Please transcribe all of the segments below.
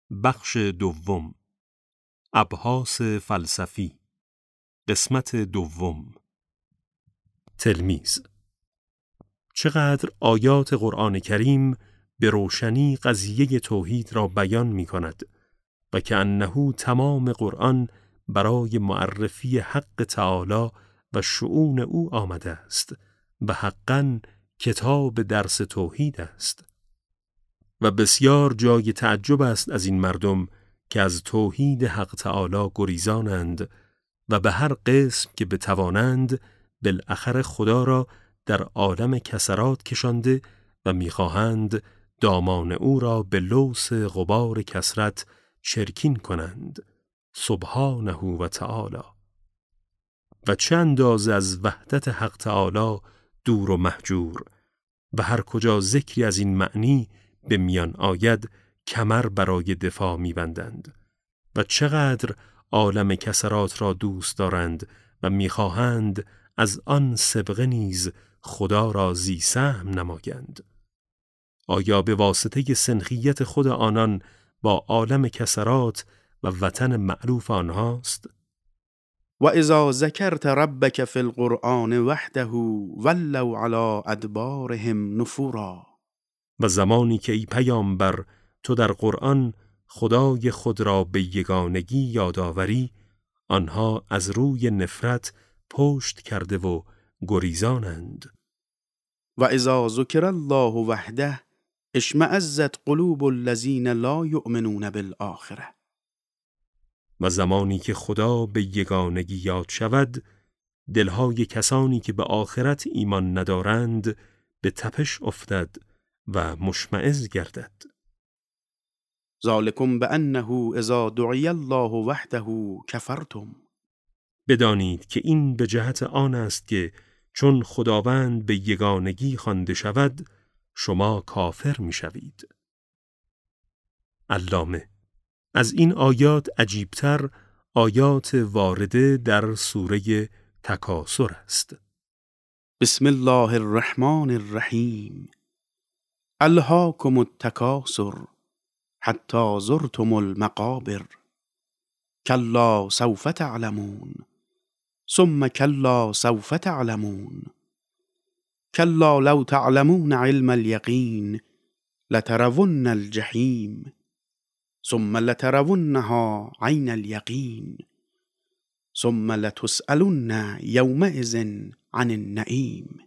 بخش دوم، ابحاث فلسفی، قسمت دوم. تلمیذ. چقدر آیات قرآن کریم به روشنی قضیه توحید را بیان می کند و که انه تمام قرآن برای معرفی حق تعالی و شؤون او آمده است و حقاً کتاب درس توحید است. و بسیار جای تعجب است از این مردم که از توحید حق تعالی گریزانند و به هر قسم که بتوانند بالاخره خدا را در عالم کسرات کشانده و می‌خواهند دامان او را به لوث غبار کسرت چرکین کنند، سبحانه و تعالی. و چه اندازه از وحدت حق تعالی دور و مهجور و هر کجا ذکری از این معنی به میان آید کمر برای دفاع می‌بندند و چقدر عالم کسرات را دوست دارند و می‌خواهند از آن سبقه نیز خدا را ذی سهم نمایند. آیا به واسطه سنخیت خود آنان با عالم کسرات و وطن مألوف آنهاست؟ و اذا ذکرت ربک فی القرآن وحده ولوا علی ادبارهم نفورا. و زمانی که ای پیامبر تو در قرآن خدای خود را به یگانگی یادآوری، آنها از روی نفرت پشت کرده و گریزانند. و اذا ذکر الله وحده اشمئزت قلوب الذین لا یؤمنون بالآخرة. و زمانی که خدا به یگانگی یاد شود، دلهای کسانی که به آخرت ایمان ندارند به تپش افتد و مشمئز گردد. ذالکم بأنه اذا دعی الله وحده کفرتم. بدانید که این به جهت آن است که چون خداوند به یگانگی خوانده شود شما کافر می‌شوید. علامه. از این آیات عجیبتر آیات وارده در سوره تکاثر است. بسم الله الرحمن الرحیم. الهاکم التکاثر حتی زرتم المقابر کلا سوف تعلمون ثم کلا سوف تعلمون کلا لو تعلمون علم الیقین لترون الجحیم ثم لترونها عین الیقین ثم لتسألن یومئذ عن النعیم.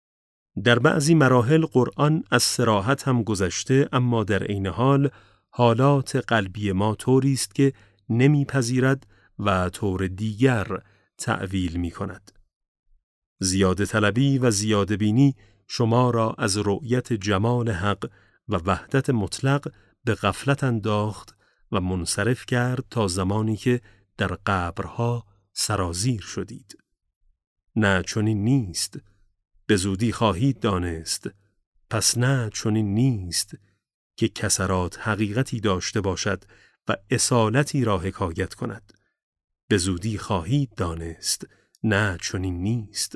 در بعضی مراحل قرآن از صراحت هم گذشته، اما در عین حال حالات قلبی ما طوری است که نمیپذیرد و طور دیگر تأویل می کند. زیاده طلبی و زیاده بینی شما را از رؤیت جمال حق و وحدت مطلق به غفلت انداخت و منصرف کرد تا زمانی که در قبرها سرازیر شدید. نه چنین نیست، به زودی خواهید دانست. پس نه چنین نیست که کسرات حقیقتی داشته باشد و اصالتی را حکایت کند. به زودی خواهید دانست. نه چنین نیست.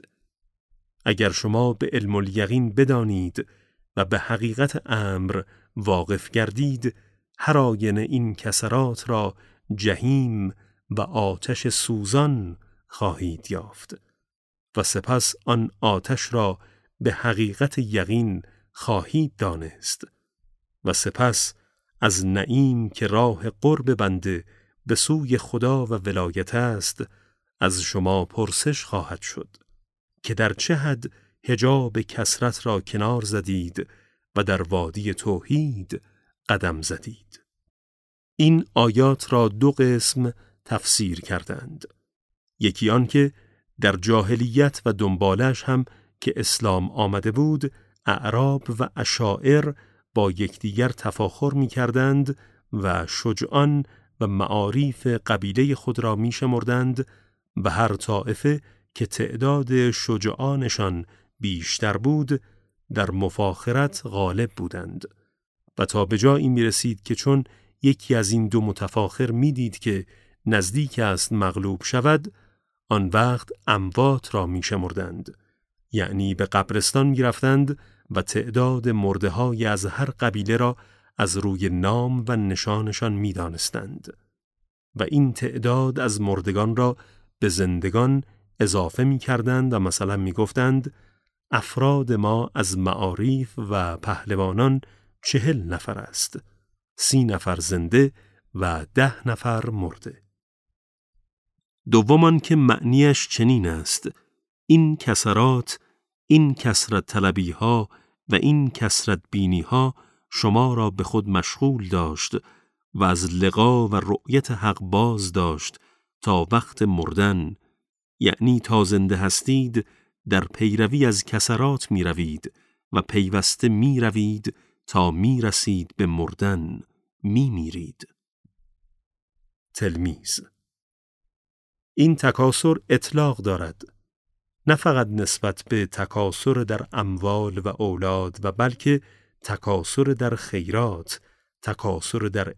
اگر شما به علم الیقین بدانید و به حقیقت امر واقف گردید، هر آینه این کسرات را جهیم و آتش سوزان خواهید یافت و سپس آن آتش را به حقیقت یقین خواهید دانست و سپس از نعیم که راه قرب بنده به سوی خدا و ولایت است از شما پرسش خواهد شد که در چه حد حجاب کثرت را کنار زدید و در وادی توحید قدم زدید. این آیات را دو قسم تفسیر کردند. یکی آن که در جاهلیت و دنبالش هم که اسلام آمده بود، اعراب و اشاعر با یکدیگر تفاخر می کردند و شجعان و معاریف قبیله خود را می شمردند و هر طائفه که تعداد شجعانشان بیشتر بود در مفاخرت غالب بودند و تا به جایی می رسید که چون یکی از این دو متفاخر می دید که نزدیک است مغلوب شود، آن وقت اموات را می شمردند، یعنی به قبرستان می رفتند و تعداد مرده های از هر قبیله را از روی نام و نشانشان می دانستند و این تعداد از مردگان را به زندگان اضافه می کردند و مثلا می گفتند افراد ما از معارف و پهلوانان 40 نفر است، 30 نفر زنده و 10 نفر مرده. دومان که معنیش چنین است: این کسرات، این کثرت طلبی ها و این کثرت بینی ها شما را به خود مشغول داشت و از لقا و رؤیت حق باز داشت تا وقت مردن، یعنی تا زنده هستید در پیروی از کسرات می روید و پیوسته می روید تا می رسید به مردن، می میرید. تلمیذ: این تکاسر اطلاق دارد، نه فقط نسبت به تکاسر در اموال و اولاد و بلکه تکاسر در خیرات، تکاسر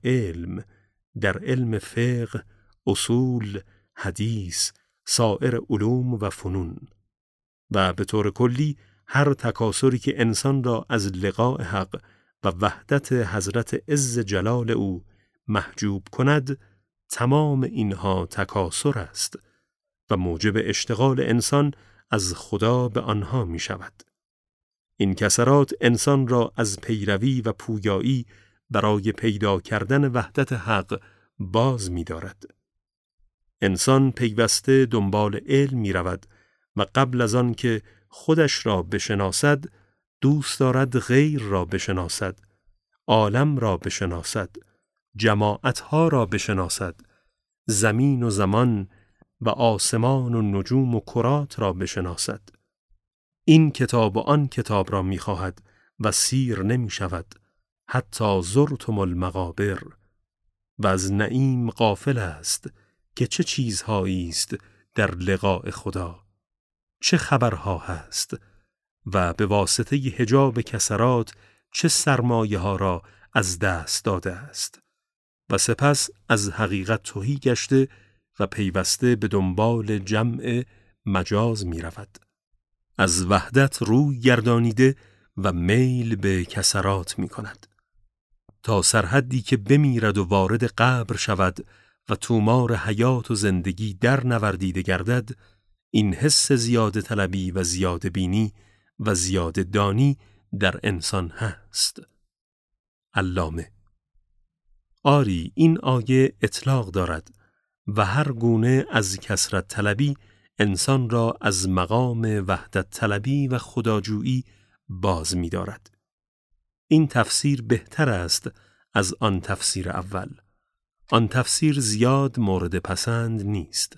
در علم فقه، اصول، حدیث، سایر علوم و فنون و به طور کلی هر تکاسری که انسان را از لقاء حق و وحدت حضرت عز جلال او محجوب کند، تمام اینها تکاسر است و موجب اشتغال انسان از خدا به آنها می شود. این کسرات انسان را از پیروی و پویایی برای پیدا کردن وحدت حق باز می دارد. انسان پیوسته دنبال علم می رود و قبل از آن که خودش را بشناسد، دوست دارد غیر را بشناسد، عالم را بشناسد، جماعتها را بشناسد، زمین و زمان و آسمان و نجوم و کرات را بشناسد. این کتاب و آن کتاب را می خواهد و سیر نمی شود، حتی زرتم المقابر، و از نعیم غافل است که چه چیزهایی است در لقاء خدا، چه خبرها هست و به واسطه حجاب کسرات چه سرمایه ها را از دست داده است و سپس از حقیقت تهی گشته و پیوسته به دنبال جمع مجاز می رود. از وحدت روی گردانیده و میل به کسرات می کند تا سرحدی که بمیرد و وارد قبر شود و تومار حیات و زندگی در نوردیده گردد. این حس زیاده طلبی و زیاده بینی و زیاده دانی در انسان هست. علامه: آری، این آیه اطلاق دارد و هر گونه از کثرت طلبی انسان را از مقام وحدت طلبی و خداجویی باز می دارد. این تفسیر بهتر است از آن تفسیر اول. آن تفسیر زیاد مورد پسند نیست.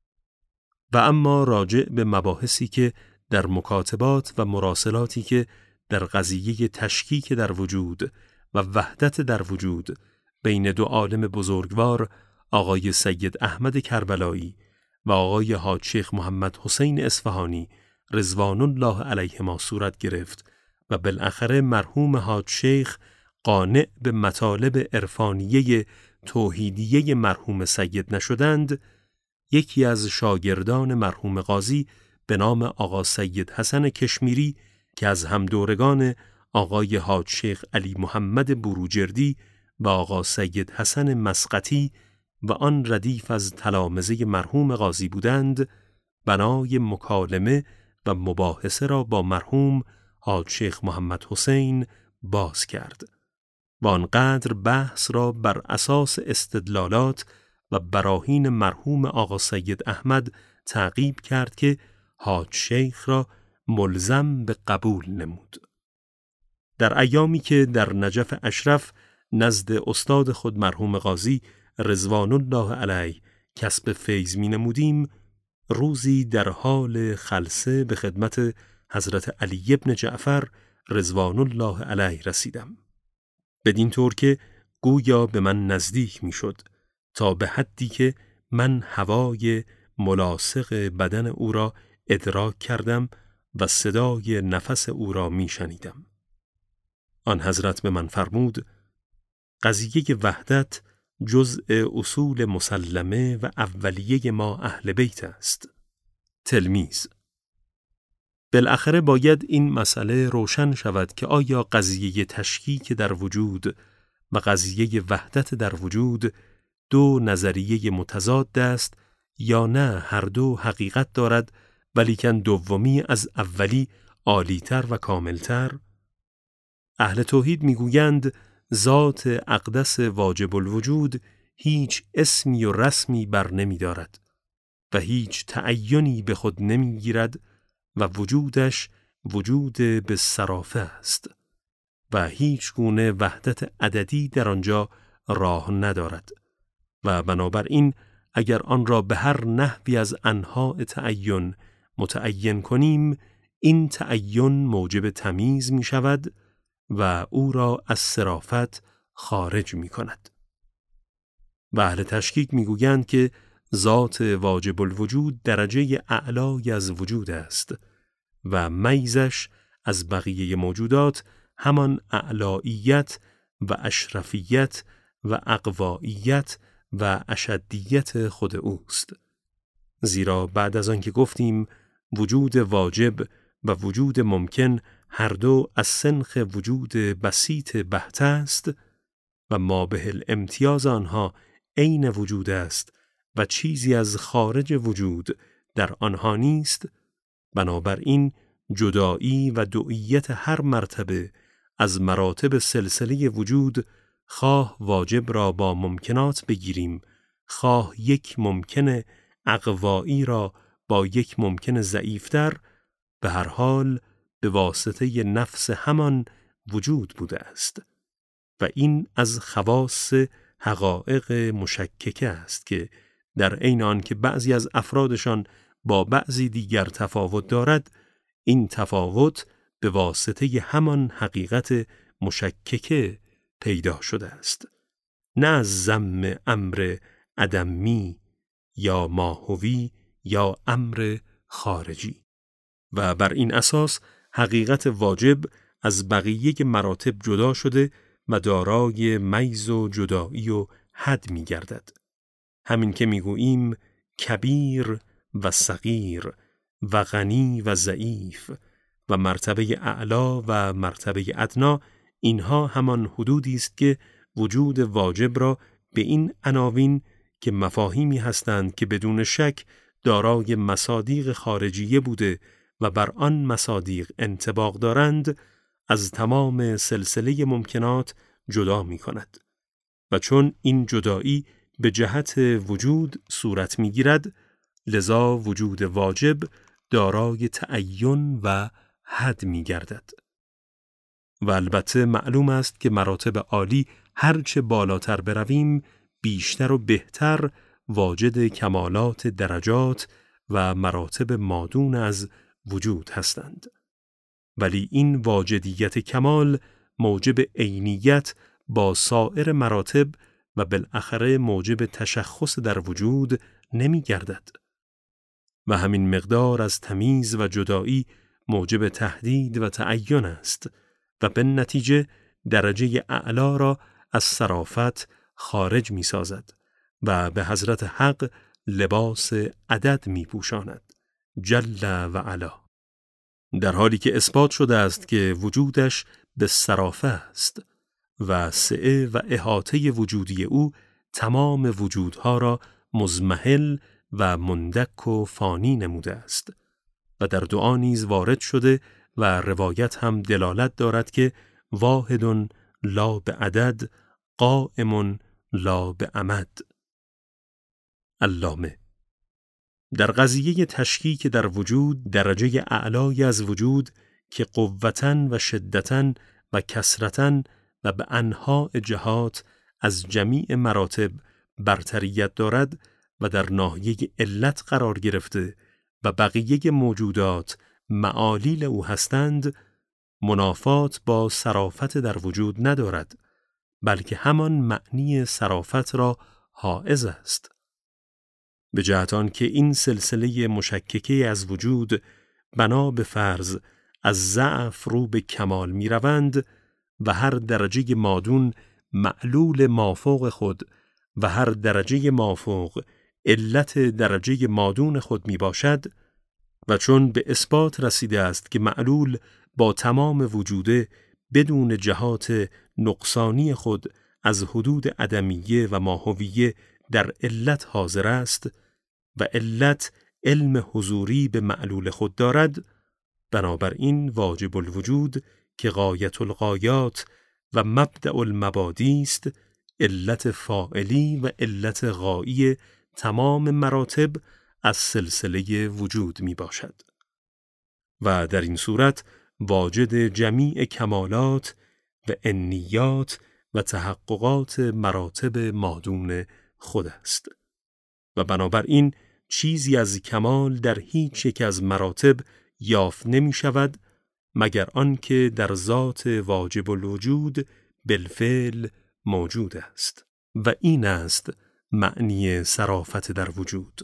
و اما راجع به مباحثی که در مکاتبات و مراسلاتی که در قضیه تشکیک در وجود و وحدت در وجود بین دو عالم بزرگوار، آقای سید احمد کربلایی و آقای حاج شیخ محمد حسین اصفهانی رضوان الله علیهما صورت گرفت و بالاخره مرحوم حاج شیخ قانع به مطالب عرفانیه توحیدیه مرحوم سید نشدند، یکی از شاگردان مرحوم قاضی به نام آقا سید حسن کشمیری که از همدورگان آقای حاج شیخ علی محمد بروجردی و آقا سید حسن مسقطی و آن ردیف از تلامذه مرحوم قاضی بودند، بنای مکالمه و مباحثه را با مرحوم حاج شیخ محمد حسین باز کرد و آنقدر بحث را بر اساس استدلالات و براهین مرحوم آقا سید احمد تعقیب کرد که حاج شیخ را ملزم به قبول نمود. در ایامی که در نجف اشرف نزد استاد خود مرحوم قاضی رضوان الله علیه کسب فیض می نمودیم، روزی در حال خلسه به خدمت حضرت علی بن جعفر رضوان الله علیه رسیدم، بدین طور که گویا به من نزدیک می شد تا به حدی که من هوای ملاصق بدن او را ادراک کردم و صدای نفس او را می شنیدم. آن حضرت به من فرمود: قضیه وحدت جزء اصول مسلمه و اولیه ما اهل بیت است. تلمیذ: بالاخره باید این مسئله روشن شود که آیا قضیه تشکیک در وجود و قضیه وحدت در وجود دو نظریه متضاد است یا نه هر دو حقیقت دارد ولیکن دومی از اولی عالی‌تر و کاملتر؟ اهل توحید میگویند ذات اقدس واجب الوجود هیچ اسمی و رسمی بر نمی دارد و هیچ تعینی به خود نمی گیرد و وجودش وجود به صرافه است و هیچ گونه وحدت عددی در آنجا راه ندارد و بنابراین اگر آن را به هر نحوی از انواع تعین متعین کنیم این تعین موجب تمییز می شود و او را از صرافت خارج می کند. و اهل تشکیک می گویند که ذات واجب الوجود درجه اعلای از وجود است و میزش از بقیه موجودات همان اعلاییت و اشرفیت و اقواییت و اشدیت خود اوست. زیرا بعد از آن که گفتیم وجود واجب و وجود ممکن هر دو از سنخ وجود بسیط بحت است و ما به الامتیاز آنها عین وجود است و چیزی از خارج وجود در آنها نیست، بنابراین جدایی و دوئیت هر مرتبه از مراتب سلسله وجود خواه واجب را با ممکنات بگیریم، خواه یک ممکن اقوایی را با یک ممکن ضعیفتر، به هر حال به واسطه نفس همان وجود بوده است و این از خواص حقایق مشککه است که در عین آن که بعضی از افرادشان با بعضی دیگر تفاوت دارد، این تفاوت به واسطه همان حقیقت مشککه پیدا شده است، نه از ضم امر عدمی یا ماهوی یا امر خارجی. و بر این اساس حقیقت واجب از بقیه مراتب جدا شده و دارای میز و جدایی و حد می گردد. همین که می گوییم کبیر و صغیر و غنی و ضعیف و مرتبه اعلا و مرتبه ادنا، اینها همان حدودی است که وجود واجب را به این عناوین که مفاهیمی هستند که بدون شک دارای مصادیق خارجیه بوده و بر آن مصادیق انطباق دارند از تمام سلسله ممکنات جدا می کند. و چون این جدایی به جهت وجود صورت می گیرد، لذا وجود واجب دارای تعین و حد می گردد. و البته معلوم است که مراتب عالی هرچه بالاتر برویم بیشتر و بهتر واجد کمالات درجات و مراتب مادون از وجود هستند. ولی این واجدیت کمال موجب عینیت با سایر مراتب و بالاخره موجب تشخص در وجود نمی گردد. و همین مقدار از تمییز و جدایی موجب تحدید و تعین است و به نتیجه درجه اعلا را از صرافت خارج می سازد و به حضرت حق لباس عدد می پوشاند جل و علا، در حالی که اثبات شده است که وجودش به صرافه است و سعه و احاطه وجودی او تمام وجودها را مضمحل و مندک و فانی نموده است و در دعا نیز وارد شده و روایت هم دلالت دارد که واحد لا به عدد قائم لا به عمد. علامه در قضیه تشکیک در وجود درجه اعلای از وجود که قوتن و شدتن و کثرتن و به انواع جهات از جمیع مراتب برتریت دارد و در ناحیه علت قرار گرفته و بقیه موجودات معالیل او هستند، منافات با صرافت در وجود ندارد، بلکه همان معنی صرافت را حائز است. به جهت آن که این سلسله مشککه از وجود بنا به فرض از ضعف رو به کمال می روند و هر درجه مادون معلول مافوق خود و هر درجه مافوق علت درجه مادون خود می باشد و چون به اثبات رسیده است که معلول با تمام وجوده بدون جهات نقصانی خود از حدود عدمیه و ماهویه در علت حاضر است و علت علم حضوری به معلول خود دارد، بنابراین واجب الوجود که غایت الغایات و مبدأ المبادی است، علت فاعلی و علت غایی تمام مراتب از سلسله وجود می باشد و در این صورت واجد جمیع کمالات و انیات و تحققات مراتب مادون خود است و بنابراین چیزی از کمال در هیچ یک از مراتب یافت نمی شود مگر آنکه در ذات واجب الوجود بالفعل موجود است و این است معنی صرافت در وجود.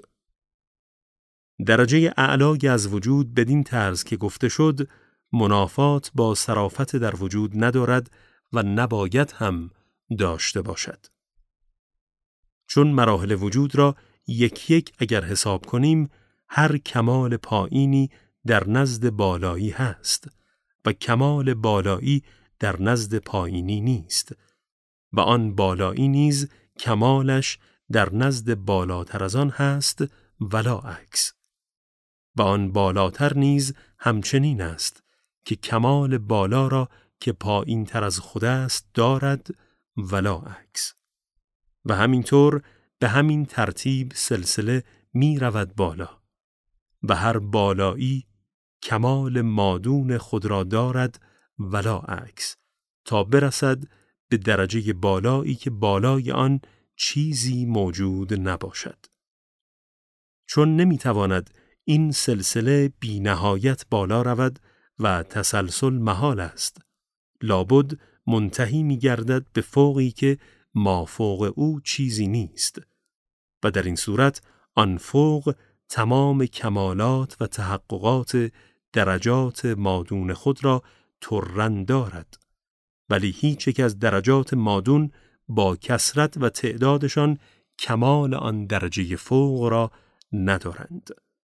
درجه اعلای از وجود بدین طرز که گفته شد منافات با صرافت در وجود ندارد و نباید هم داشته باشد. چون مراحل وجود را یک یک اگر حساب کنیم، هر کمال پایینی در نزد بالایی هست و کمال بالایی در نزد پایینی نیست و آن بالایی نیز کمالش در نزد بالاتر از آن هست ولا عکس و آن بالاتر نیز همچنین است که کمال بالا را که پایین تر از خود است دارد ولا عکس و همینطور به همین ترتیب سلسله می رود بالا و هر بالایی کمال مادون خود را دارد ولا عکس تا برسد به درجه بالایی که بالای آن چیزی موجود نباشد. چون نمیتواند این سلسله بی نهایت بالا رود و تسلسل محال است، لابد منتهی می گردد به فوقی که ما فوق او چیزی نیست و در این صورت آن فوق تمام کمالات و تحققات درجات مادون خود را ترن دارد، ولی هیچ یک از درجات مادون با کثرت و تعدادشان کمال آن درجه فوق را ندارند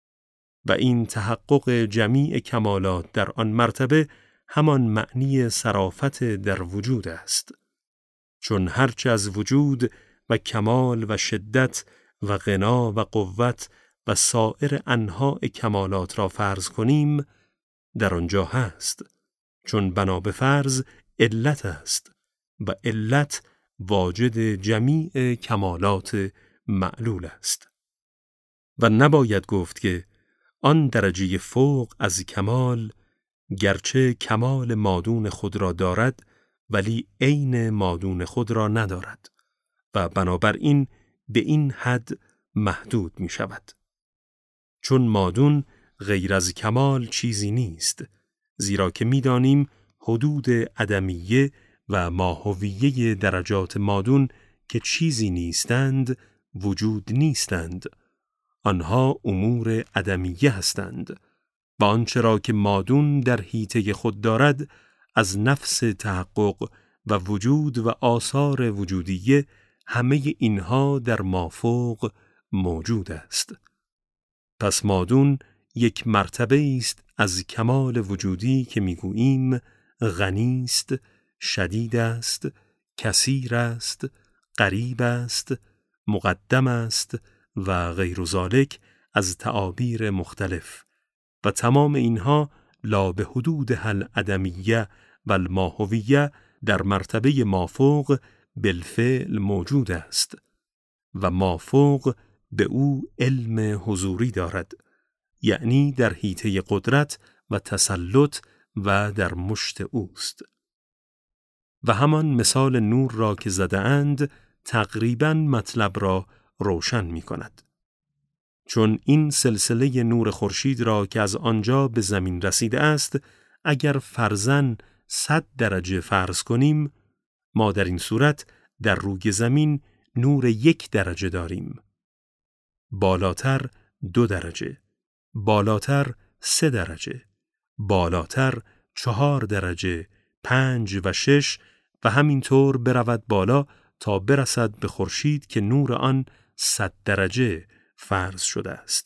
و این تحقق جمیع کمالات در آن مرتبه همان معنی صرافت در وجود است. چون هرچه از وجود و کمال و شدت و غنا و قوت و سایر انواع کمالات را فرض کنیم در آنجا هست، چون بنا به فرض علت است و علت واجد جمیع کمالات معلول است و نباید گفت که آن درجه فوق از کمال گرچه کمال مادون خود را دارد ولی عین مادون خود را ندارد و بنابراین به این حد محدود می شود. چون مادون غیر از کمال چیزی نیست، زیرا که می دانیم حدود عدمیه و ماهویه درجات مادون که چیزی نیستند وجود نیستند، آنها امور عدمیه هستند و آنچه را که مادون در حیطه خود دارد از نفس تحقق و وجود و آثار وجودیه، همه اینها در مافوق موجود است. پس مادون یک مرتبه است از کمال وجودی که میگوییم غنی است، شدید است، کثیر است، قریب است، مقدم است و غیر ذالک از تعابیر مختلف و تمام اینها لا به حدود هل عدمیه و الماهویه در مرتبه مافوق بالفعل موجود است و مافوق به او علم حضوری دارد، یعنی در حیطه قدرت و تسلط و در مشت اوست. و همان مثال نور را که زده اند تقریباً مطلب را روشن می کند. چون این سلسله نور خورشید را که از آنجا به زمین رسیده است اگر فرضاً 100 درجه فرض کنیم، ما در این صورت در روی زمین نور 1 درجه داریم، بالاتر 2 درجه، بالاتر 3 درجه، بالاتر 4 درجه، 5 و 6 و همینطور برود بالا تا برسد به خورشید که نور آن 100 درجه فرض شده است.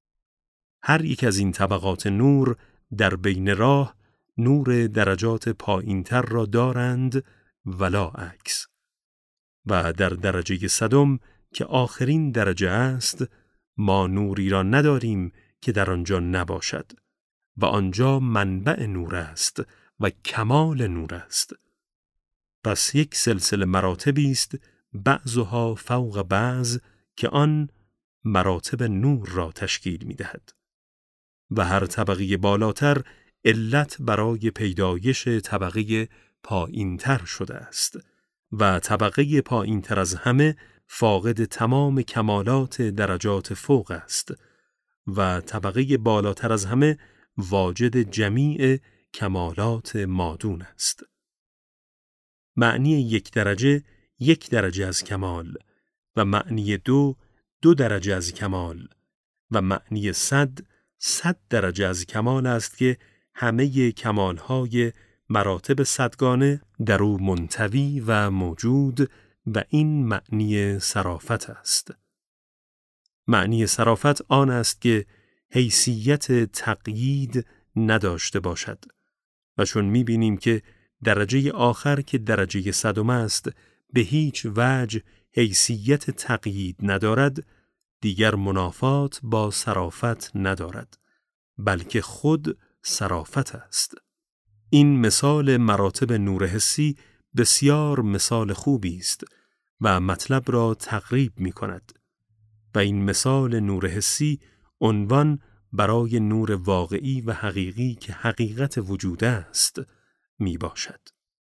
هر یک از این طبقات نور در بین راه نور درجات پایینتر را دارند ولا عکس و در درجه صدم که آخرین درجه است ما نوری را نداریم که در آنجا نباشد و آنجا منبع نور است و کمال نور است. پس یک سلسله مراتبی است بعضها فوق بعض که آن مراتب نور را تشکیل می دهد. و هر طبقه بالاتر علت برای پیدایش طبقه پایینتر شده است و طبقه پایینتر از همه فاقد تمام کمالات درجات فوق است و طبقه بالاتر از همه واجد جمیع کمالات مادون است. معنی یک درجه از کمال و معنی دو درجه از کمال و معنی 100 درجه از کمال است که همه کمالهای مراتب صدگانه در او منطوی و موجود و این معنی صرافت است. معنی صرافت آن است که حیثیت تقیید نداشته باشد و چون می‌بینیم که درجه آخر که درجه صدم است به هیچ وجه حیثیت تقیید ندارد، دیگر منافات با صرافت ندارد، بلکه خود صرافت است. این مثال مراتب نور حسی بسیار مثال خوبی است و مطلب را تقریب می کند و این مثال نور حسی عنوان برای نور واقعی و حقیقی که حقیقت وجود است می باشد.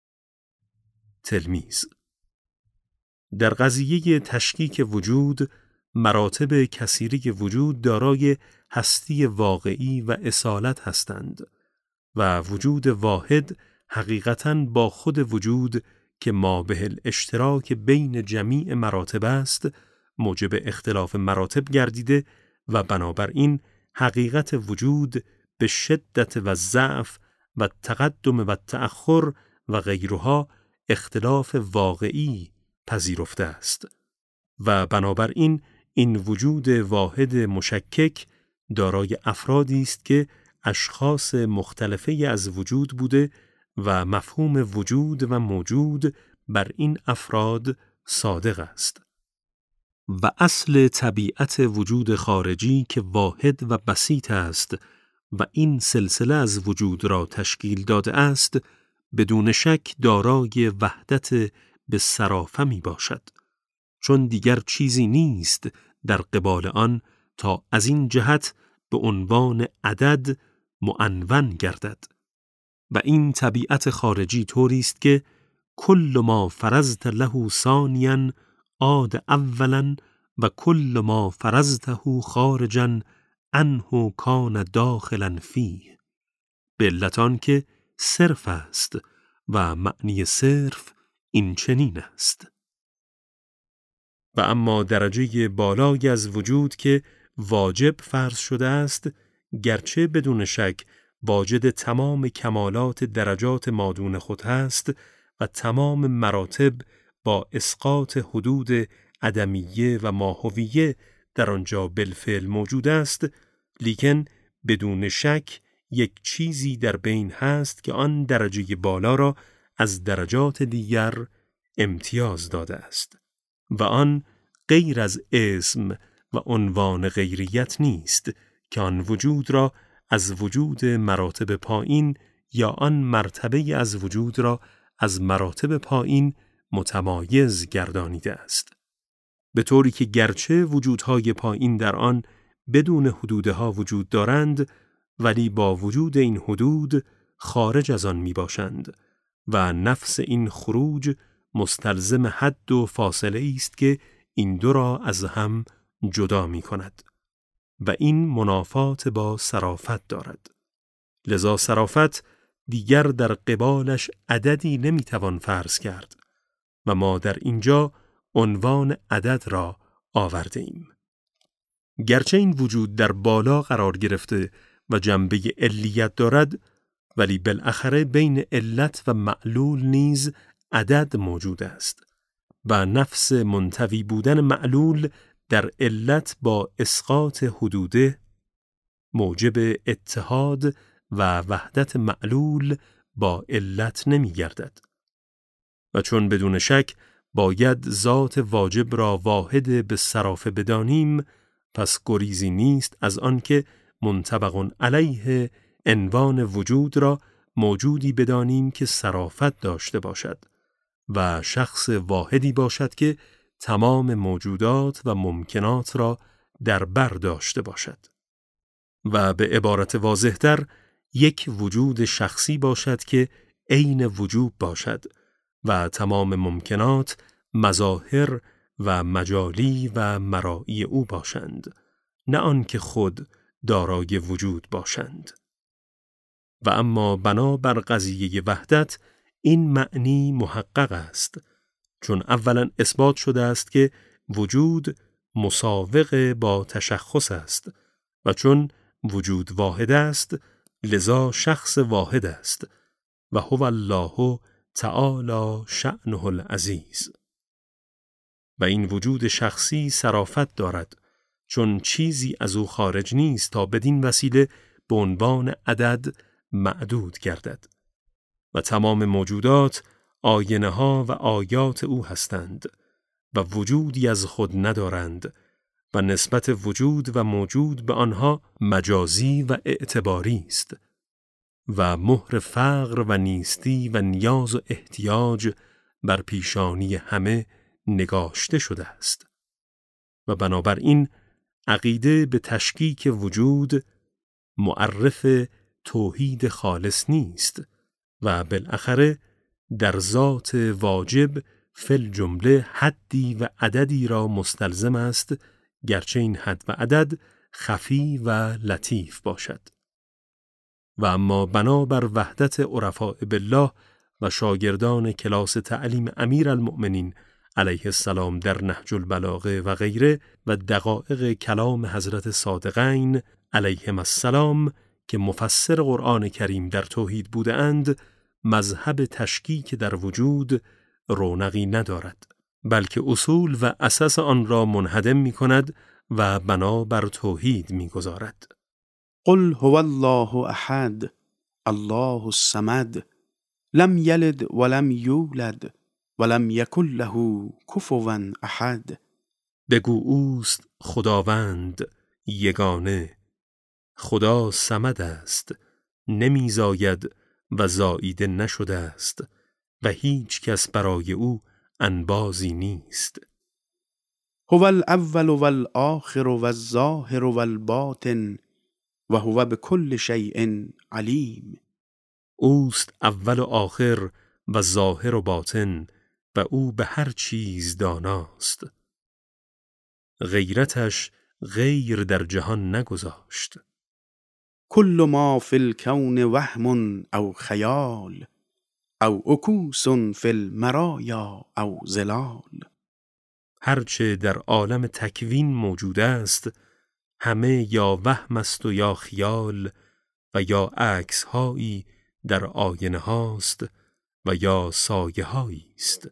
تلمیذ: در قضیه تشکیک وجود، مراتب کثیری وجود دارای هستی واقعی و اصالت هستند و وجود واحد حقیقتاً با خود وجود که مابه الاشتراک بین جمیع مراتب است موجب اختلاف مراتب گردیده و بنابراین حقیقت وجود به شدت و ضعف و تقدم و تأخر و غیرها اختلاف واقعی پذیرفته است و بنابراین این وجود واحد مشکک دارای افرادی است که اشخاص مختلفه از وجود بوده و مفهوم وجود و موجود بر این افراد صادق است. و اصل طبیعت وجود خارجی که واحد و بسیط است و این سلسله از وجود را تشکیل داده است بدون شک دارای وحدت به صرافه می باشد، چون دیگر چیزی نیست در قبال آن تا از این جهت به عنوان عدد معنون گردد. و این طبیعت خارجی طوری است که کل ما فرضت له ثانیا عاد اولا و کل ما فرضته خارجا عنه کان داخلا فیه، به علت آن که صرف است و معنی صرف این چنین است. و اما درجه بالای از وجود که واجب فرض شده است، گرچه بدون شک واجد تمام کمالات درجات مادون خود هست و تمام مراتب با اسقاط حدود عدمیه و ماهویه در آنجا بالفعل موجود است، لیکن بدون شک یک چیزی در بین هست که آن درجه بالا را از درجات دیگر امتیاز داده است و آن غیر از اسم و عنوان غیریت نیست که آن وجود را از وجود مراتب پایین یا آن مرتبه از وجود را از مراتب پایین متمایز گردانیده است، به طوری که گرچه وجودهای پایین در آن بدون حدودها وجود دارند ولی با وجود این حدود خارج از آن می باشند و نفس این خروج مستلزم حد و فاصله است که این دو را از هم جدا می کند و این منافات با صرافت دارد. لذا صرافت دیگر در قبالش عددی نمی توان فرض کرد و ما در اینجا عنوان عدد را آورده ایم. گرچه این وجود در بالا قرار گرفته و جنبه علیت دارد، ولی بالاخره بین علت و معلول نیز عدد موجود است و نفس منطوی بودن معلول در علت با اسقاط حدوده موجب اتحاد و وحدت معلول با علت نمی گردد. و چون بدون شک باید ذات واجب را واحد به صرافه بدانیم، پس گریزی نیست از آن که منطبق علیه عنوان وجود را موجودی بدانیم که صرافت داشته باشد و شخص واحدی باشد که تمام موجودات و ممکنات را در بر داشته باشد و به عبارت واضح‌تر یک وجود شخصی باشد که عین وجوب باشد و تمام ممکنات مظاهر و مجالی و مرایی او باشند، نه آنکه خود دارای وجود باشند. و اما بنا بر قضیه وحدت این معنی محقق است، چون اولا اثبات شده است که وجود مساوق با تشخص است و چون وجود واحد است لذا شخص واحد است و هو الله تعالی شأنه العزیز. و این وجود شخصی صرافت دارد، چون چیزی از او خارج نیست تا بدین وسیله به عنوان عدد معدود گردد و تمام موجودات آینه ها و آیات او هستند و وجودی از خود ندارند و نسبت وجود و موجود به آنها مجازی و اعتباری است و مهر فقر و نیستی و نیاز و احتیاج بر پیشانی همه نگاشته شده است و بنابراین عقیده به تشکیک وجود معرف توحید خالص نیست و بالاخره در ذات واجب فی الجمله حدی و عددی را مستلزم است، گرچه این حد و عدد خفی و لطیف باشد. و اما بنا بر وحدت عرفاء بالله و شاگردان کلاس تعلیم امیرالمؤمنین علیه السلام در نهج البلاغه و غیره و دقایق کلام حضرت صادقین علیهم السلام که مفسر قرآن کریم در توحید بوده اند، مذهب تشکیک در وجود رونقی ندارد، بلکه اصول و اساس آن را منهدم می کند و بنا بر توحید می گذارد. قل هو الله احد الله الصمد لم یلد ولم یولد ولم یکن له کفوا احد. بگو اوست خداوند یگانه، خدا صمد است، نمی زاید و زاییده نشده است و هیچ کس برای او انبازی نیست. هو الاول والآخر والظاهر والباطن و هو بكل شیء علیم. اوست اول و آخر و ظاهر و باطن و او به هر چیز داناست. غیرتش غیر در جهان نگذاشت. کل ما فی الکون وهم او خیال او عکوس فی المرایا او ظلال. هرچه در عالم تکوین موجود است همه یا وهم است و یا خیال و یا عکس هایی در آینه هاست و یا سایه هایی است.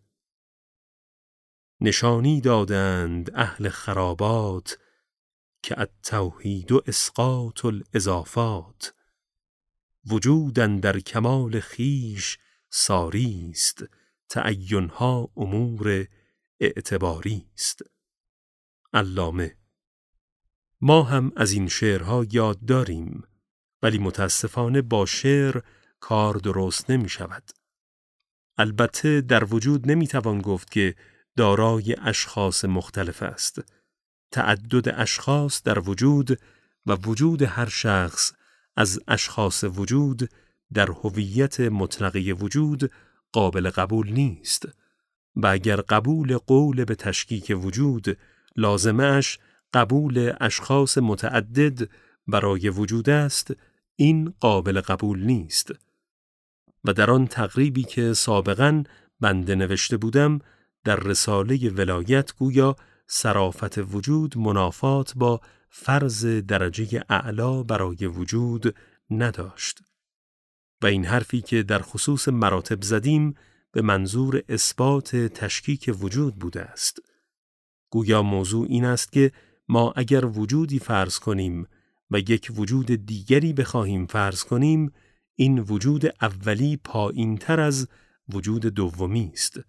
نشانی دادند اهل خرابات که التوحید اسقاط الاضافات. وجوداً در کمال خیش ساری است، تعینها امور اعتباری است. علامه: ما هم از این شعرها یاد داریم، ولی متاسفانه با شعر کار درست نمی شود. البته در وجود نمی توان گفت که دارای اشخاص مختلف است. تعدد اشخاص در وجود و وجود هر شخص از اشخاص وجود در هویت مطلقه وجود قابل قبول نیست و اگر قبول قول به تشکیک وجود لازمش قبول اشخاص متعدد برای وجود است، این قابل قبول نیست. و در آن تقریبی که سابقاً بنده نوشته بودم در رساله ولایت گویا صرافت وجود منافات با فرض درجه اعلا برای وجود نداشت و این حرفی که در خصوص مراتب زدیم به منظور اثبات تشکیک وجود بوده است. گویا موضوع این است که ما اگر وجودی فرض کنیم و یک وجود دیگری بخواهیم فرض کنیم، این وجود اولی پایین تر از وجود دومی است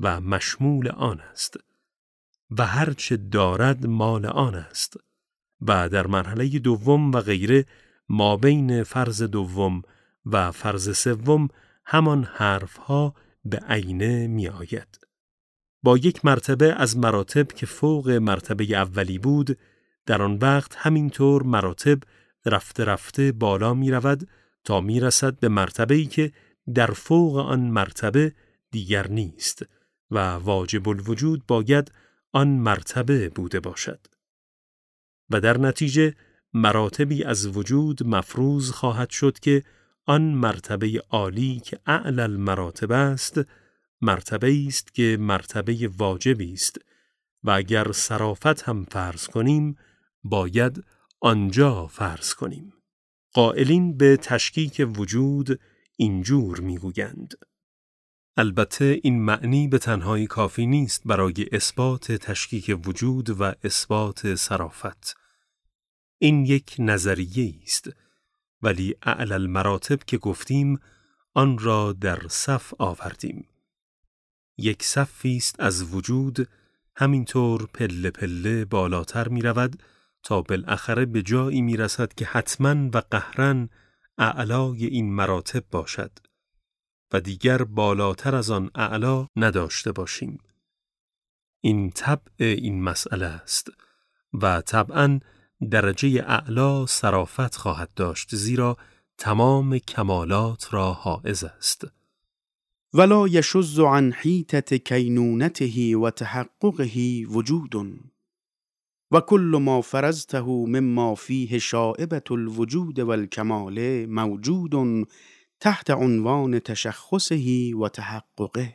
و مشمول آن است و هرچه دارد مال آن است و در مرحله دوم و غیره ما بین فرض دوم و فرض سوم همان حرفها به عینه می آید. با یک مرتبه از مراتب که فوق مرتبه اولی بود، در آن وقت همینطور مراتب رفته رفته بالا می رود تا می رسد به مرتبه‌ای که در فوق آن مرتبه دیگر نیست و واجب الوجود باید آن مرتبه بوده باشد. و در نتیجه مراتبی از وجود مفروض خواهد شد که آن مرتبه عالی که اعلی المراتب است، مرتبه است که مرتبه واجبی است و اگر صرافت هم فرض کنیم باید آنجا فرض کنیم. قائلین به تشکیک وجود اینجور میگویند. البته این معنی به تنهایی کافی نیست برای اثبات تشکیک وجود و اثبات صرافت. این یک نظریه است، ولی اعلی المراتب که گفتیم آن را در صف آوردیم. یک صفی است از وجود، همینطور پله پله بالاتر می رود تا بالاخره به جایی می رسد که حتماً و قهراً اعلای این مراتب باشد و دیگر بالاتر از آن اعلا نداشته باشیم. این طبع این مسئله است و طبعاً درجه اعلا صرافت خواهد داشت، زیرا تمام کمالات را حائز است. ولا يشذ عن حيطة كينونته وتحققه وجود وكل ما فرضته مما فيه شائبة الوجود والكمال موجود تحت عنوان تشخصه وتحققه.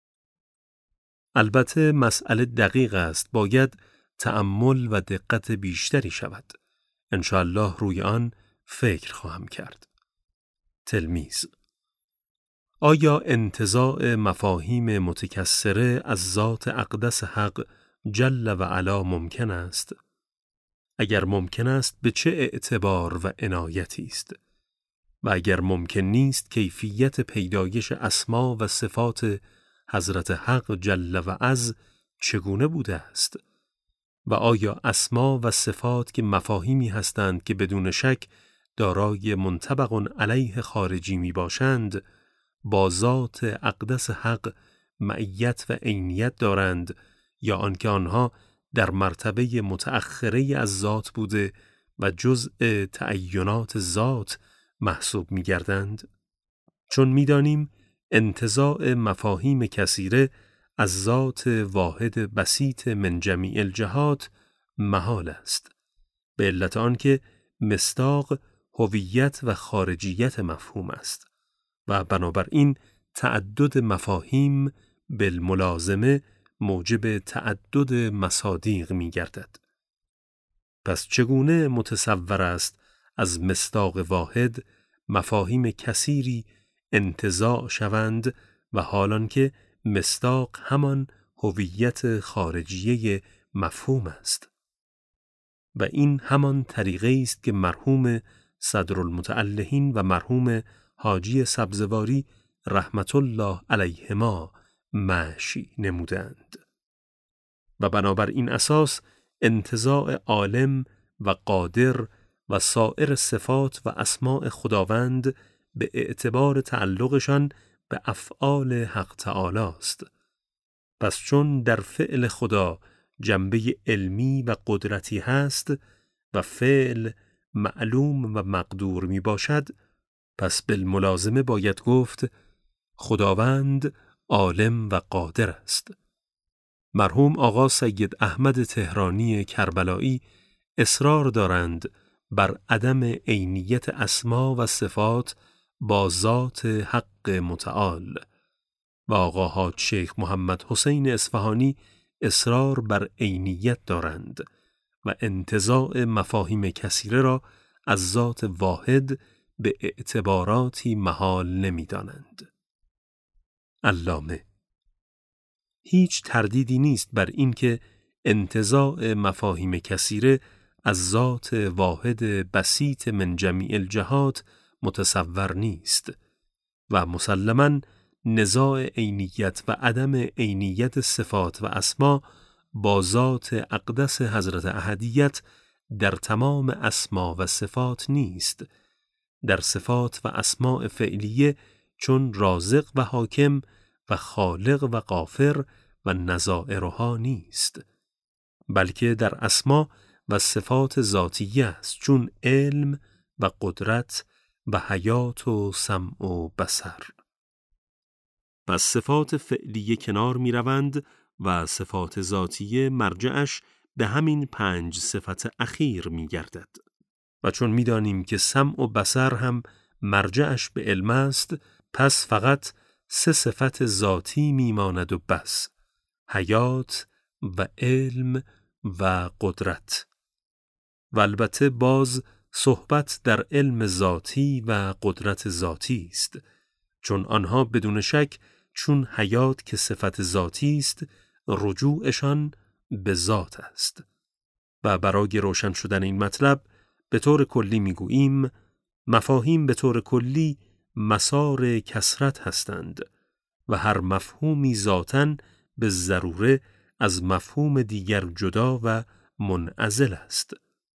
البته مسئله دقیق است، باید تأمل و دقت بیشتری شود. انشاءالله روی آن فکر خواهم کرد. تلمیذ: آیا انتزاع مفاهیم متکثره از ذات اقدس حق جل و علا ممکن است؟ اگر ممکن است به چه اعتبار و عنایتی است؟ و اگر ممکن نیست کیفیت پیدایش اسما و صفات حضرت حق جل و عز چگونه بوده است؟ و آیا اسما و صفات که مفاهیمی هستند که بدون شک دارای منطبق علیه خارجی می باشند، با ذات اقدس حق معیت و عینیت دارند یا آنکه آنها در مرتبه متأخره از ذات بوده و جزء تعینات ذات محسوب می گردند؟ چون می دانیم انتزاع مفاهیم کثیره از ذات واحد بسیط من جمیع الجهات محال است، به علت آنکه مصداق هویت و خارجیت مفهوم است و بنابراین تعدد مفاهیم بالملازمه موجب تعدد مصادیق می گردد. پس چگونه متصور است از مصداق واحد مفاهیم کثیری انتزاع شوند و حالان که مصداق همان هویت خارجیه مفهوم است؟ و این همان طریقه است که مرحوم صدرالمتعلهین و مرحوم حاجی سبزواری رحمت الله علیهما مشی نمودند. و بنابر این اساس انتزاع عالم و قادر و سایر صفات و اسماء خداوند به اعتبار تعلقشان به افعال حق تعالی است. پس چون در فعل خدا جنبه علمی و قدرتی هست و فعل معلوم و مقدور می باشد، پس بالملازمه باید گفت خداوند عالم و قادر است. مرحوم آقا سید احمد تهرانی کربلایی اصرار دارند بر عدم عینیت اسما و صفات با ذات حق متعال و آقا حاج شیخ محمد حسین اصفهانی اصرار بر عینیت دارند و انتزاع مفاهیم کثیره را از ذات واحد به اعتباراتی محال نمی دانند. علامه: هیچ تردیدی نیست بر این که انتزاع مفاهیم کثیره از ذات واحد بسیط من جمیع الجهات متصور نیست و مسلماً نزاع عینیت و عدم عینیت صفات و اسما با ذات اقدس حضرت احدیت در تمام اسما و صفات نیست. در صفات و اسماء فعلیه چون رازق و حاکم و خالق و غافر و نظائرها نیست، بلکه در اسما و صفات ذاتیه است چون علم و قدرت و حیات و سمع و بصر. پس صفات فعلیه کنار می روند و صفات ذاتیه مرجعش به همین 5 صفت اخیر می گردد. و چون می دانیم که سمع و بصر هم مرجعش به علم است، پس فقط 3 صفت ذاتی می ماند و بس: حیات و علم و قدرت. و البته باز صحبت در علم ذاتی و قدرت ذاتی است، چون آنها بدون شک چون حیات که صفت ذاتی است رجوعشان به ذات است. و برای روشن شدن این مطلب به طور کلی میگوییم مفاهیم به طور کلی مسار کثرت هستند و هر مفهومی ذاتاً به ضروره از مفهوم دیگر جدا و منعزل است.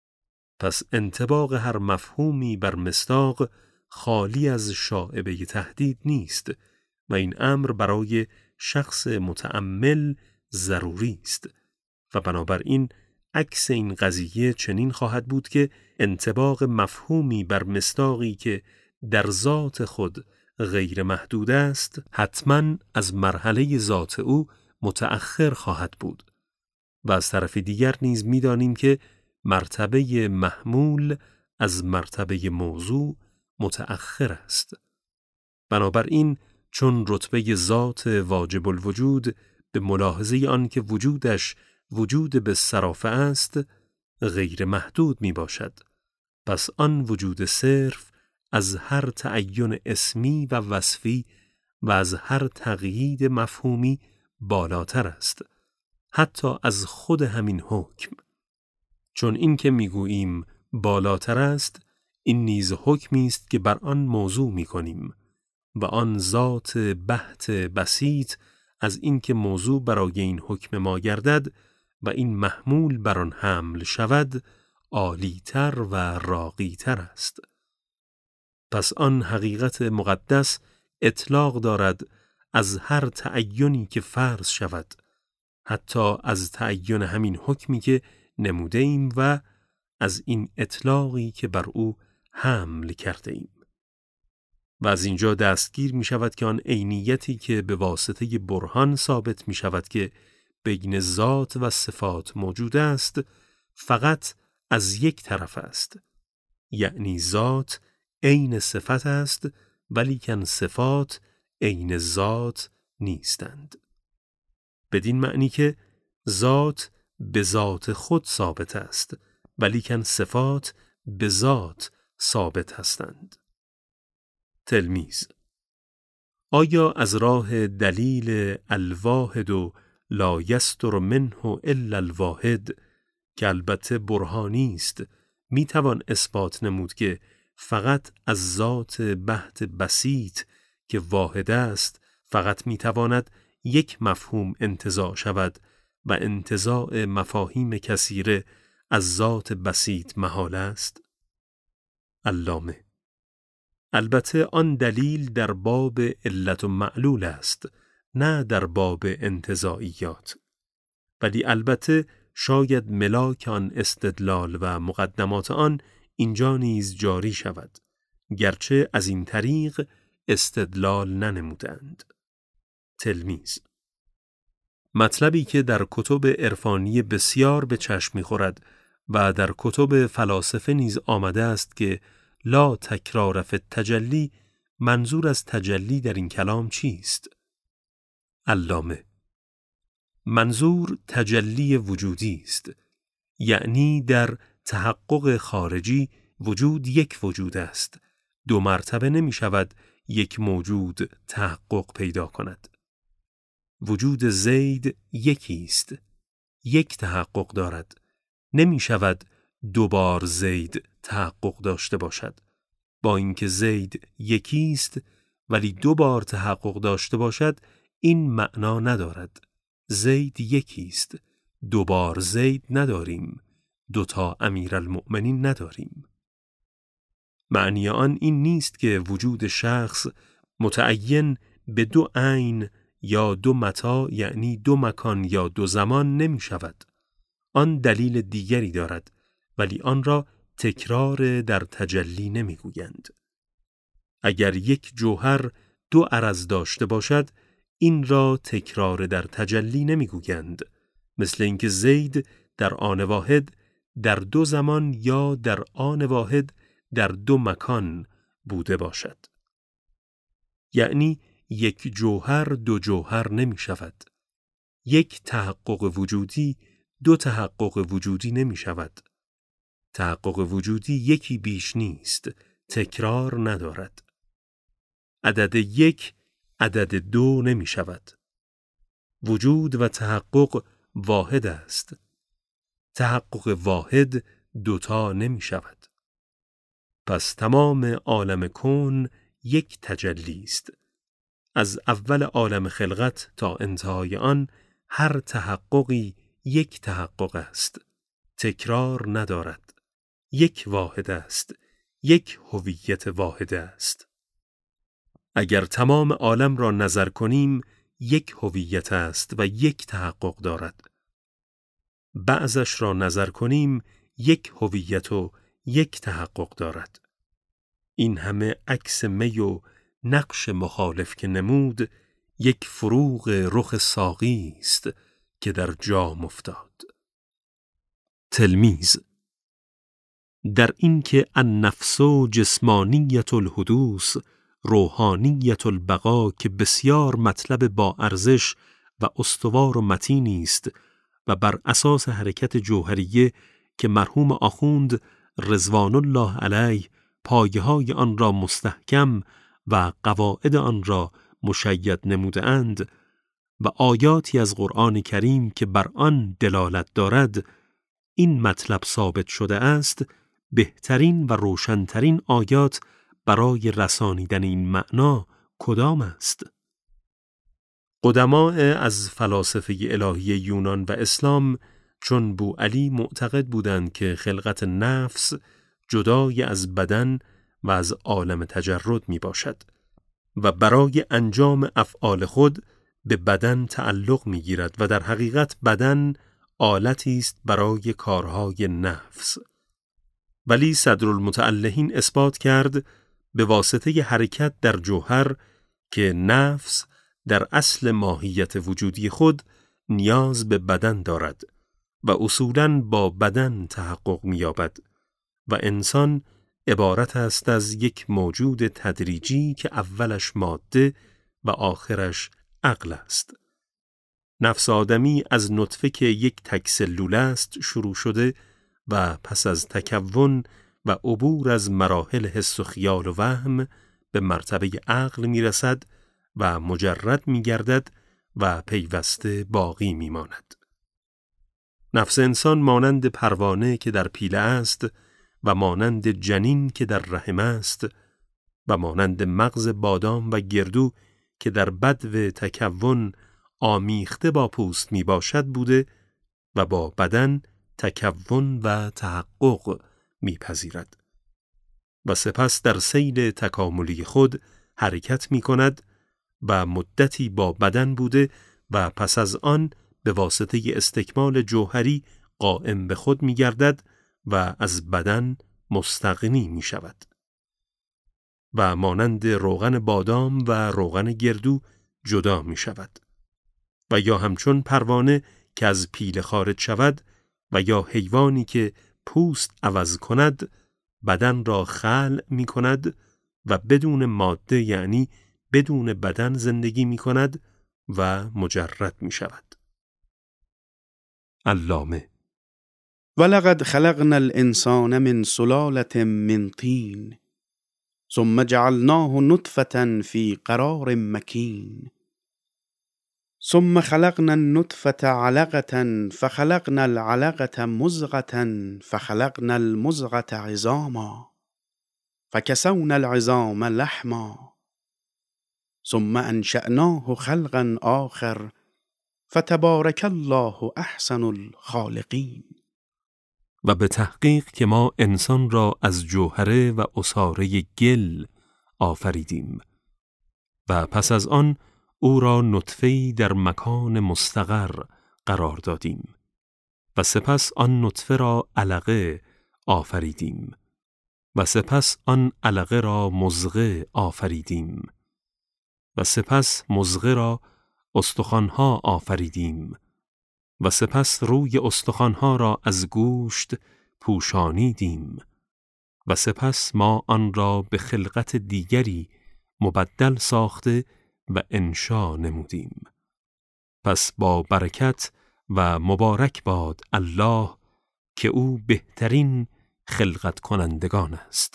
پس انطباق هر مفهومی بر مصداق خالی از شائبه تهدید نیست و این امر برای شخص متأمل ضروری است و بنابراین عکس این قضیه چنین خواهد بود که انطباق مفهومی بر مصداقی که در ذات خود غیر محدود است حتماً از مرحله ذات او متأخر خواهد بود و از طرف دیگر نیز می‌دانیم که مرتبه محمول از مرتبه موضوع متأخر است. بنابراین چون رتبه ذات واجب الوجود به ملاحظه آن که وجودش وجود به صرافه است غیر محدود می باشد، پس آن وجود صرف از هر تعین اسمی و وصفی و از هر تقیید مفهومی بالاتر است، حتی از خود همین حکم. چون این که میگوییم بالاتر است، این نیز حکمی است که بر آن موضوع میکنیم و آن ذات بحت بسیط از این که موضوع برای این حکم ما گردد و این محمول بر آن حمل شود عالی‌تر و راقی‌تر است. پس آن حقیقت مقدس اطلاق دارد از هر تعینی که فرض شود، حتی از تعین همین حکمی که نموده ایم و از این اطلاقی که بر او حمل کرده ایم. و از اینجا دستگیر می شود که آن عینیتی که به واسطه برهان ثابت می شود که بین ذات و صفات موجود است فقط از یک طرف است، یعنی ذات عین صفت است ولیکن صفات عین ذات نیستند. بدین معنی که ذات به ذات خود ثابت است ولیکن صفات به ذات ثابت هستند. تلمیذ: آیا از راه دلیل الواحد و لا یستر منه الا الواحد که البته برهانی است می توان اثبات نمود که فقط از ذات بحت بسیط که واحد است فقط می تواند یک مفهوم انتزاع شود و انتزاع مفاهیم کثیره از ذات بسیط محال است؟ علامه: البته آن دلیل در باب علت و معلول است، نه در باب انتزاعیات، ولی البته شاید ملاک آن استدلال و مقدمات آن اینجا نیز جاری شود، گرچه از این طریق استدلال ننمودند. تلمیذ: مطلبی که در کتب عرفانی بسیار به چشم می‌خورد و در کتب فلاسفه نیز آمده است که لا تکرار فی التجلی، منظور از تجلی در این کلام چیست؟ علامه: منظور تجلی وجودی است، یعنی در تحقق خارجی وجود یک وجود است، 2 مرتبه نمی شود یک موجود تحقق پیدا کند. وجود زید یکی است، یک تحقق دارد، نمی شود 2 بار زید تحقق داشته باشد، با اینکه زید یکی است ولی 2 بار تحقق داشته باشد این معنا ندارد. زید یکی است. 2 بار زید نداریم. 2 تا امیرالمؤمنین نداریم. معنی آن این نیست که وجود شخص متعین به 2 عین یا 2 متاع یعنی 2 مکان یا 2 زمان نمی شود. آن دلیل دیگری دارد ولی آن را تکرار در تجلی نمی گویند. اگر یک جوهر 2 عرض داشته باشد این را تکرار در تجلی نمی گویند، مثل اینکه زید در آن واحد در 2 زمان یا در آن واحد در 2 مکان بوده باشد. یعنی یک جوهر 2 جوهر نمی شود. یک تحقق وجودی 2 تحقق وجودی نمی شود. تحقق وجودی یکی بیش نیست، تکرار ندارد. عدد 1 عدد 2 نمی شود. وجود و تحقق واحد است. تحقق واحد 2 تا نمی شود. پس تمام عالم کون یک تجلی است. از اول عالم خلقت تا انتهای آن هر تحققی یک تحقق است. تکرار ندارد. یک واحد است. یک هویت واحد است. اگر تمام عالم را نظر کنیم یک هویت است و یک تحقق دارد. بعضش را نظر کنیم یک هویت و یک تحقق دارد. این همه عکس می و نقش مخالف که نمود یک فروغ رخ ساقی است که در جام افتاد. تلمیذ: در این که النفس جسمانیت الحدوث روحانیت البقا که بسیار مطلب با ارزش و استوار و متینی است و بر اساس حرکت جوهریه که مرحوم آخوند رضوان الله علیه پایه‌های آن را مستحکم و قواعد آن را مشید نموده اند و آیاتی از قرآن کریم که بر آن دلالت دارد، این مطلب ثابت شده است. بهترین و روشنترین آیات برای رسانیدن این معنا کدام است؟ قدماء از فلاسفه الهی یونان و اسلام چون بوعلی معتقد بودند که خلقت نفس جدای از بدن و از عالم تجرد می باشد و برای انجام افعال خود به بدن تعلق می گیرد و در حقیقت بدن آلتی است برای کارهای نفس. ولی صدرالمتألهین اثبات کرد به واسطه حرکت در جوهر که نفس در اصل ماهیت وجودی خود نیاز به بدن دارد و اصولاً با بدن تحقق می‌یابد و انسان عبارت است از یک موجود تدریجی که اولش ماده و آخرش عقل است. نفس آدمی از نطفه که یک تک سلول است شروع شده و پس از تکون و عبور از مراحل حس و خیال و وهم به مرتبه عقل میرسد و مجرد میگردد و پیوسته باقی میماند. نفس انسان مانند پروانه که در پیله است و مانند جنین که در رحم است و مانند مغز بادام و گردو که در بدو تکون آمیخته با پوست می باشد بوده و با بدن تکون و تحقق می پذیرد و سپس در سیل تکاملی خود حرکت می کند و مدتی با بدن بوده و پس از آن به واسطه استکمال جوهری قائم به خود می گردد و از بدن مستغنی می شود و مانند روغن بادام و روغن گردو جدا می شود و یا همچون پروانه که از پیله خارج شود و یا حیوانی که پوست عوض کند بدن را خلع می کند و بدون ماده یعنی بدون بدن زندگی می کند و مجرد می شود. علامه: ولقد خلقنا الانسان من سلالة من طین ثم جعلناه نطفة في قرار مكين ثم خلقنا النطفة علقة فخلقنا العلقة مضغة فخلقنا المضغة عظاما فكسونا العظام لحما ثم انشأناه خلقا آخر فتبارک الله احسن الخالقین. و به تحقیق که ما انسان را از جوهره و عصاره گل آفریدیم و پس از آن او را نطفه‌ای در مکان مستقر قرار دادیم و سپس آن نطفه را علقه آفریدیم و سپس آن علقه را مضغه آفریدیم و سپس مضغه را استخوان‌ها آفریدیم و سپس روی استخوان‌ها را از گوشت پوشانیدیم و سپس ما آن را به خلقت دیگری مبدل ساخته و انشا نمودیم. پس با برکت و مبارک باد الله که او بهترین خلقت کنندگان است.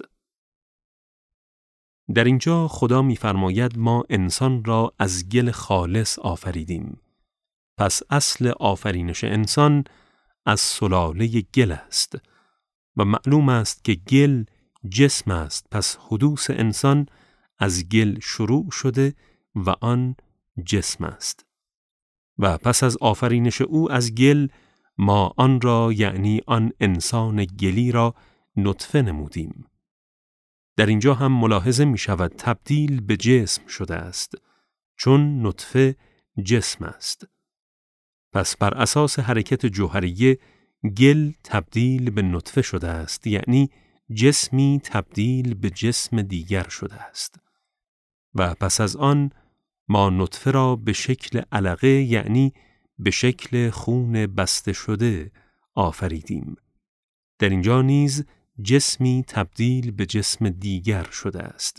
در اینجا خدا می‌فرماید ما انسان را از گل خالص آفریدیم. پس اصل آفرینش انسان از سلاله گل است و معلوم است که گل جسم است، پس حدوث انسان از گل شروع شده و آن جسم است. و پس از آفرینش او از گل ما آن را یعنی آن انسان گلی را نطفه نمودیم. در اینجا هم ملاحظه می شود تبدیل به جسم شده است، چون نطفه جسم است. پس بر اساس حرکت جوهریه گل تبدیل به نطفه شده است، یعنی جسمی تبدیل به جسم دیگر شده است. و پس از آن ما نطفه را به شکل علقه یعنی به شکل خون بسته شده آفریدیم. در اینجا نیز جسمی تبدیل به جسم دیگر شده است.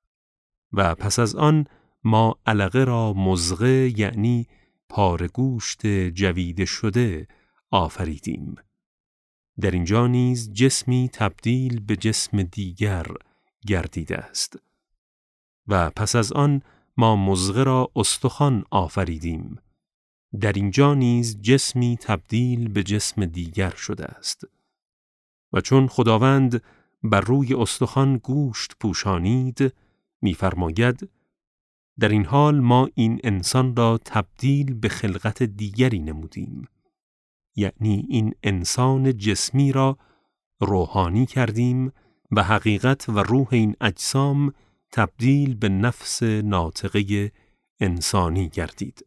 و پس از آن ما علقه را مضغه یعنی پاره گوشت جویده شده آفریدیم. در اینجا نیز جسمی تبدیل به جسم دیگر گردیده است. و پس از آن ما مضغه را استخوان آفریدیم. در اینجا نیز جسمی تبدیل به جسم دیگر شده است. و چون خداوند بر روی استخوان گوشت پوشانید، می‌فرماید در این حال ما این انسان را تبدیل به خلقت دیگری نمودیم، یعنی این انسان جسمی را روحانی کردیم و حقیقت و روح این اجسام تبدیل به نفس ناطقه انسانی گردید.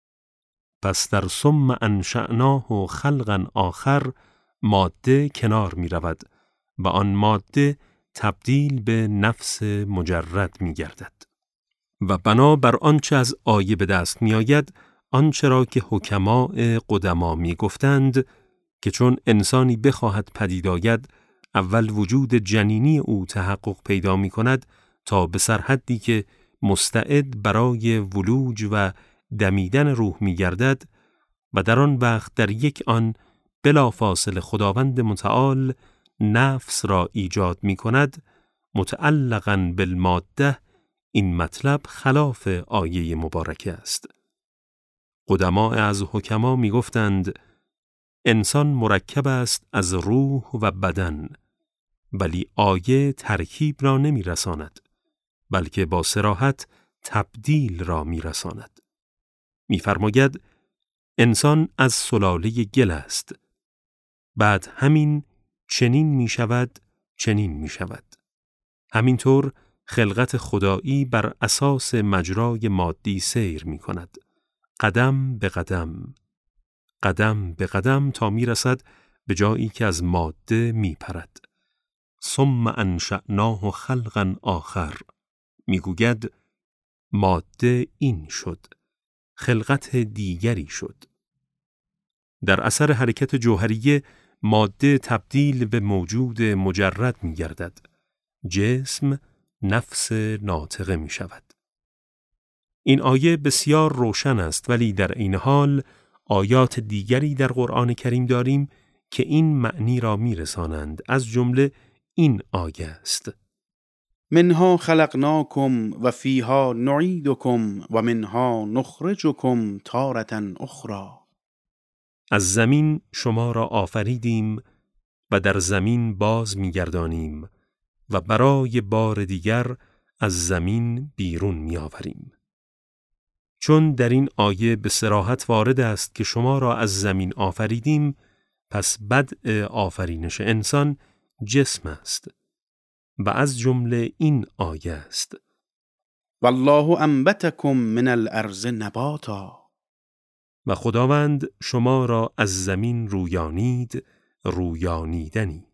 پس در ثم انشأناه خلقا آخر ماده کنار می رود و آن ماده تبدیل به نفس مجرد می گردد. و بنا بر آنچه از آیه به دست می آید، آنچه را که حکماء قدما می گفتند که چون انسانی بخواهد پدید آید، اول وجود جنینی او تحقق پیدا می کند تا به سرحدی که مستعد برای ولوج و دمیدن روح می گردد و در آن وقت در یک آن بلافاصله خداوند متعال نفس را ایجاد می کند، متعلقاً بالماده. این مطلب خلاف آیه مبارکه است. قدما از حکما می گفتند انسان مرکب است از روح و بدن، ولی آیه ترکیب را نمی رساند، بلکه با صراحت تبدیل را می رساند. می فرماید انسان از سلاله گل است، بعد همین چنین می شود، چنین می شود. همینطور خلقت خدایی بر اساس مجرای مادی سیر می کند، قدم به قدم، قدم به قدم تا می رسد به جایی که از ماده می پرد. ثم انشأناه خلقا آخر، می گوید ماده این شد، خلقت دیگری شد. در اثر حرکت جوهریه ماده تبدیل به موجود مجرد می گردد. جسم نفس ناطقه می شود. این آیه بسیار روشن است، ولی در این حال آیات دیگری در قرآن کریم داریم که این معنی را می رسانند. از جمله این آیه است: منها خلقناکم و فیها نعیدکم و منها نخرجکم تارة اخرى. از زمین شما را آفریدیم و در زمین باز می گردانیم و برای بار دیگر از زمین بیرون می آوریم. چون در این آیه به صراحت وارد است که شما را از زمین آفریدیم، پس بدء آفرینش انسان جسم است و از جمله این آیه است: والله انبتکم من الارض نباتا. و خداوند شما را از زمین رویانید رویانیدنی.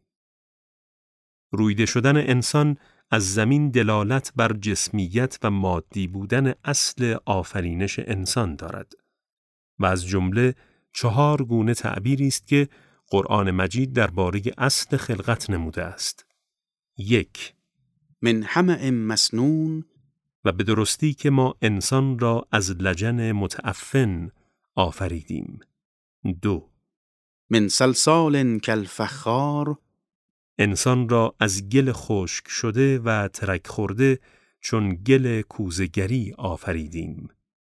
رویده شدن انسان از زمین دلالت بر جسمیت و مادی بودن اصل آفرینش انسان دارد و از جمله 4 گونه تعبیری است که قرآن مجید درباره اصل خلقت نموده است. 1. من حمأ مسنون، و به درستی که ما انسان را از لجن متعفن آفریدیم. 2. من صلصال کالفخار، انسان را از گل خشک شده و ترک خورده چون گل کوزه‌گری آفریدیم.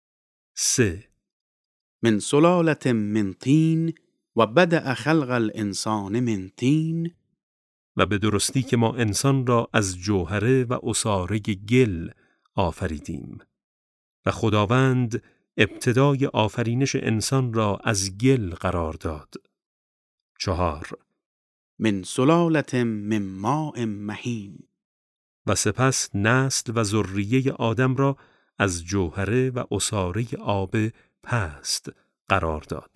3. من سلالة من طین و بدأ خلق الانسان من طین، و به درستی که ما انسان را از جوهره و عصاره گل آفریدیم و خداوند ابتدای آفرینش انسان را از گل قرار داد. 4. من سلالة من ماء مهین، و سپس نسل و ذریه آدم را از جوهره و عصاره آب پست قرار داد.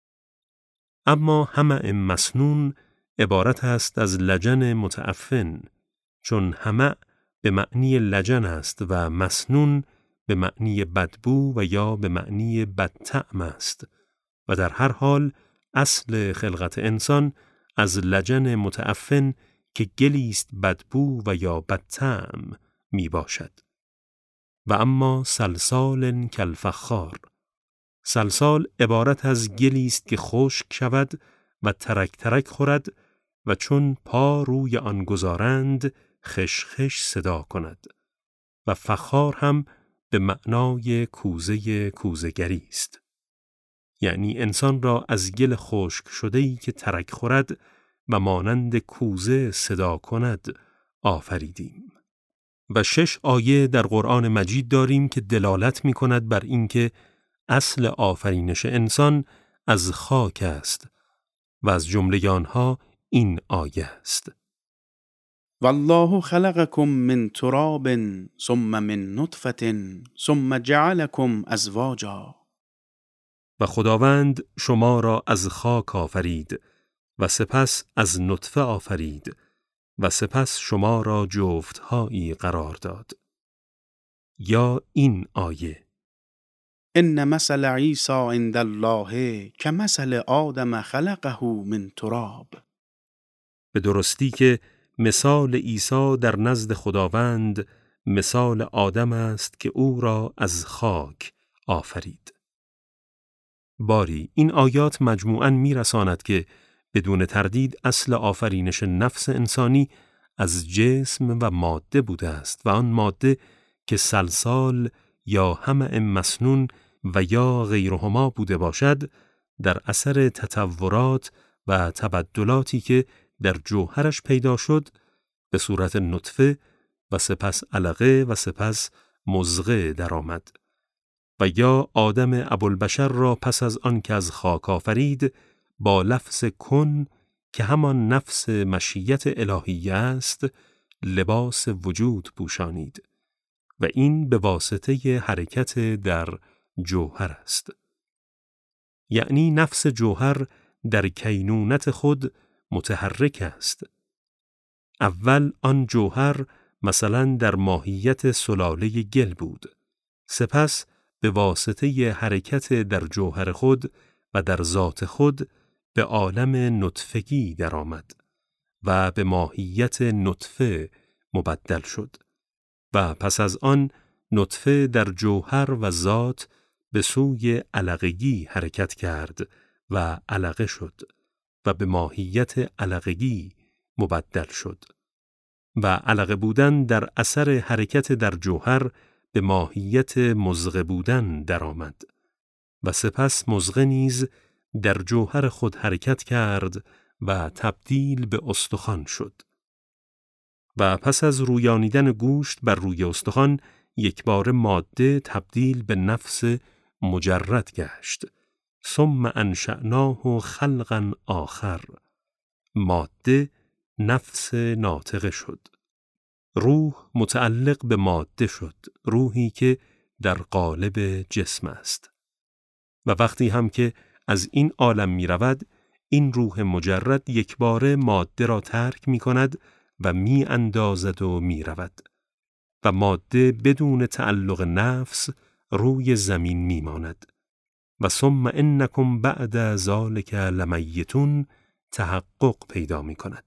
اما حمأ مسنون عبارت است از لجن متعفن، چون حمأ به معنی لجن است و مسنون به معنی بدبو و یا به معنی بدطعم است و در هر حال اصل خلقت انسان از لجن متعفن که گلی است بدبو و یا بدطعم می باشد. و اما صلصال کالفخار، صلصال عبارت از گلی است که خشک شود و ترک ترک خورد و چون پا روی آن گذارند خشخش صدا کند و فخار هم به معنای کوزه کوزه‌گری است. یعنی انسان را از گل خشک شده‌ای که ترک خورد و مانند کوزه صدا کند آفریدیم. و 6 آیه در قرآن مجید داریم که دلالت می کند بر اینکه اصل آفرینش انسان از خاک است و از جمله آنها این آیه است: والله خلقكم من تراب ثم من نطفة ثم جعلكم ازواجا. و خداوند شما را از خاک آفرید و سپس از نطفه آفرید و سپس شما را جفت‌هایی قرار داد. یا این آیه: ان مثل عیسی عند الله کمثل آدم خلقه من تراب. به درستی که مثال عیسی در نزد خداوند مثال آدم است که او را از خاک آفرید. باری این آیات مجموعاً می‌رساند که بدون تردید اصل آفرینش نفس انسانی از جسم و ماده بوده است و آن ماده که صلصال یا حمأ مسنون و یا غیرهما بوده باشد در اثر تطورات و تبدلاتی که در جوهرش پیدا شد به صورت نطفه و سپس علقه و سپس مضغه درآمد و یا آدم ابوالبشر را پس از آن که از خاک آفرید با لفظ کن که همان نفس مشیت الهیه است لباس وجود پوشانید و این به واسطه حرکت در جوهر است. یعنی نفس جوهر در کینونت خود متحرک است. اول آن جوهر مثلا در ماهیت سلاله گل بود، سپس به واسطه حرکت در جوهر خود و در ذات خود به عالم نطفگی درآمد و به ماهیت نطفه مبدل شد و پس از آن نطفه در جوهر و ذات به سوی علقگی حرکت کرد و علقه شد و به ماهیت علقگی مبدل شد و علقه بودن در اثر حرکت در جوهر به ماهیت مضغه بودن درآمد و سپس مضغه نیز در جوهر خود حرکت کرد و تبدیل به استخوان شد و پس از رویانیدن گوشت بر روی استخوان یک بار ماده تبدیل به نفس مجرد گشت. ثم انشأناه خلقا آخر. ماده نفس ناطقه شد. روح متعلق به ماده شد، روحی که در قالب جسم است. و وقتی هم که از این عالم می رود، این روح مجرد یکباره ماده را ترک می کند و می اندازد و می رود. و ماده بدون تعلق نفس روی زمین می ماند. و ثم انکم بعد ذلک لمیتون تحقق پیدا می کند.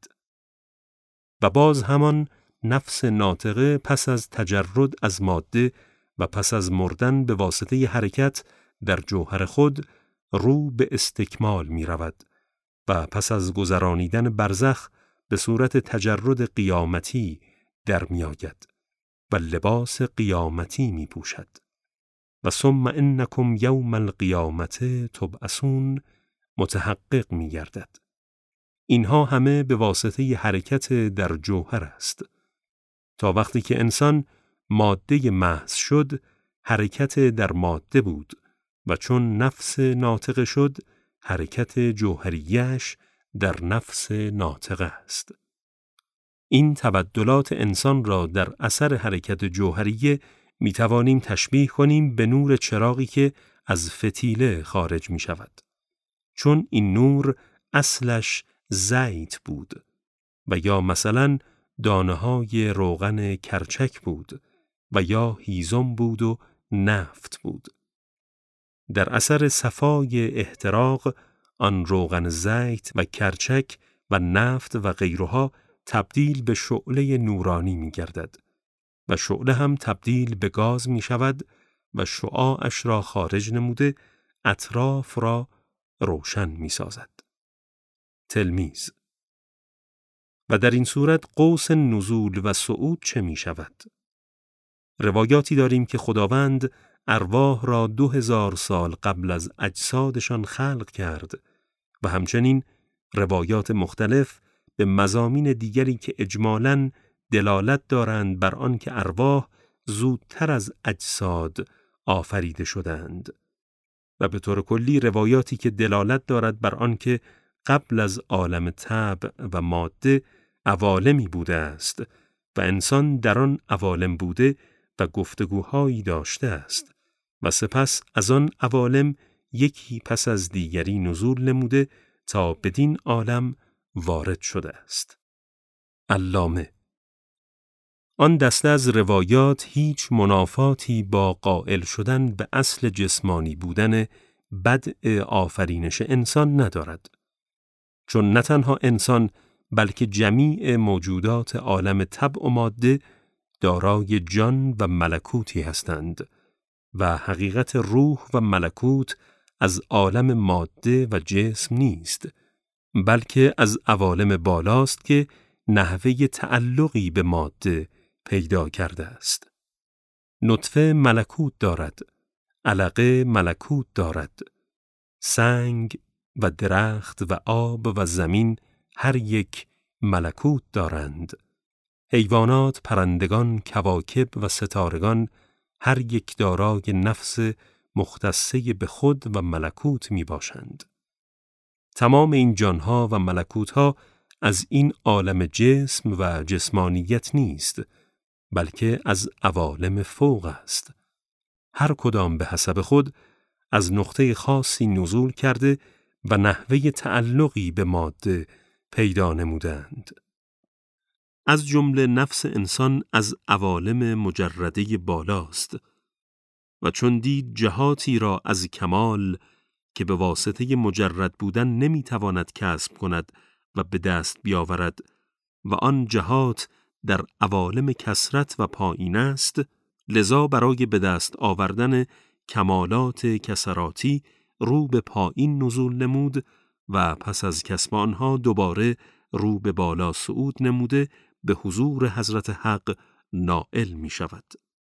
و باز همان نفس ناطقه پس از تجرد از ماده و پس از مردن به واسطه حرکت در جوهر خود رو به استکمال می رود و پس از گذرانیدن برزخ به صورت تجرد قیامتی در می آید و لباس قیامتی می پوشد. و ثم انکم یوم القیامت تبعثون متحقق می گردد. اینها همه به واسطه حرکت در جوهر است. تا وقتی که انسان ماده محض شد، حرکت در ماده بود و چون نفس ناطقه شد، حرکت جوهریش در نفس ناطقه است. این تبدلات انسان را در اثر حرکت جوهریه می توانیم تشبیه کنیم به نور چراغی که از فتیله خارج می شود. چون این نور اصلش زیت بود و یا مثلا دانه‌های روغن کرچک بود و یا هیزم بود و نفت بود. در اثر صفای احتراق آن روغن زیت و کرچک و نفت و غیرها تبدیل به شعله نورانی می گردد و شعله هم تبدیل به گاز می شود و شعاعش را خارج نموده اطراف را روشن می سازد. تلمیذ: و در این صورت قوس نزول و صعود چه می شود؟ روایاتی داریم که خداوند ارواح را 2000 سال قبل از اجسادشان خلق کرد و همچنین روایات مختلف به مضامین دیگری که اجمالاً دلالت دارند بر آن که ارواح زودتر از اجساد آفریده شدند و به طور کلی روایاتی که دلالت دارد بر آن که قبل از عالم طبع و ماده عوالمی بوده است و انسان در آن عوالم بوده و گفتگوهایی داشته است و سپس از آن عوالم یکی پس از دیگری نزول نموده تا بدین عالم وارد شده است. علامه: آن دسته از روایات هیچ منافاتی با قائل شدن به اصل جسمانی بودن بدء آفرینش انسان ندارد. چون نه تنها انسان بلکه جمیع موجودات عالم طبع و ماده دارای جان و ملکوتی هستند و حقیقت روح و ملکوت از عالم ماده و جسم نیست، بلکه از عوالم بالاست که نحوه تعلقی به ماده پیدا کرده است. نطفه ملکوت دارد، علقه ملکوت دارد، سنگ و درخت و آب و زمین هر یک ملکوت دارند. حیوانات، پرندگان، کواکب و ستارگان هر یک دارای نفس مختصه به خود و ملکوت می باشند. تمام این جانها و ملکوتها از این عالم جسم و جسمانیت نیست، بلکه از عوالم فوق است. هر کدام به حسب خود از نقطه خاصی نزول کرده و نحوه تعلقی به ماده پیدا نمودند. از جمله نفس انسان از عوالم مجرده بالاست و چون دید جهاتی را از کمال که به واسطه مجرد بودن نمیتواند کسب کند و به دست بیاورد و آن جهات در عوالم کثرت و پایین است، لذا برای به دست آوردن کمالات کثراتی رو به پایین نزول نمود و پس از کسب آنها دوباره رو به بالا صعود نموده به حضور حضرت حق نائل می شود.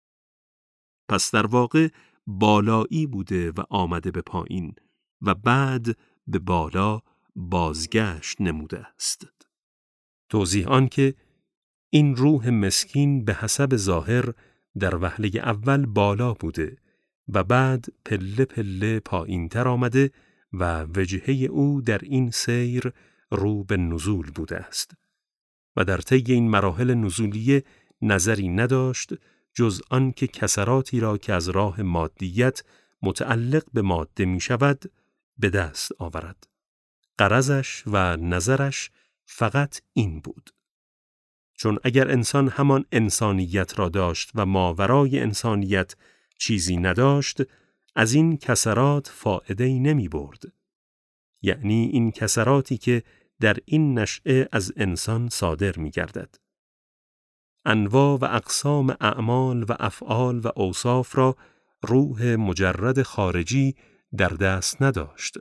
پس در واقع بالایی بوده و آمده به پایین و بعد به بالا بازگشت نموده است. توضیح آن که این روح مسکین به حسب ظاهر در وهله اول بالا بوده و بعد پله پله پایین تر آمده و وجهه او در این سیر رو به نزول بوده است و در طی این مراحل نزولیه نظری نداشت جز آن که کسراتی را که از راه مادیت متعلق به ماده می شود به دست آورد. غرضش و نظرش فقط این بود. چون اگر انسان همان انسانیت را داشت و ماورای انسانیت چیزی نداشت، از این کسرات فائده‌ای نمی برد. یعنی این کسراتی که در این نشأه از انسان صادر می گردد. انواع و اقسام اعمال و افعال و اوصاف را روح مجرد خارجی در دست نداشت.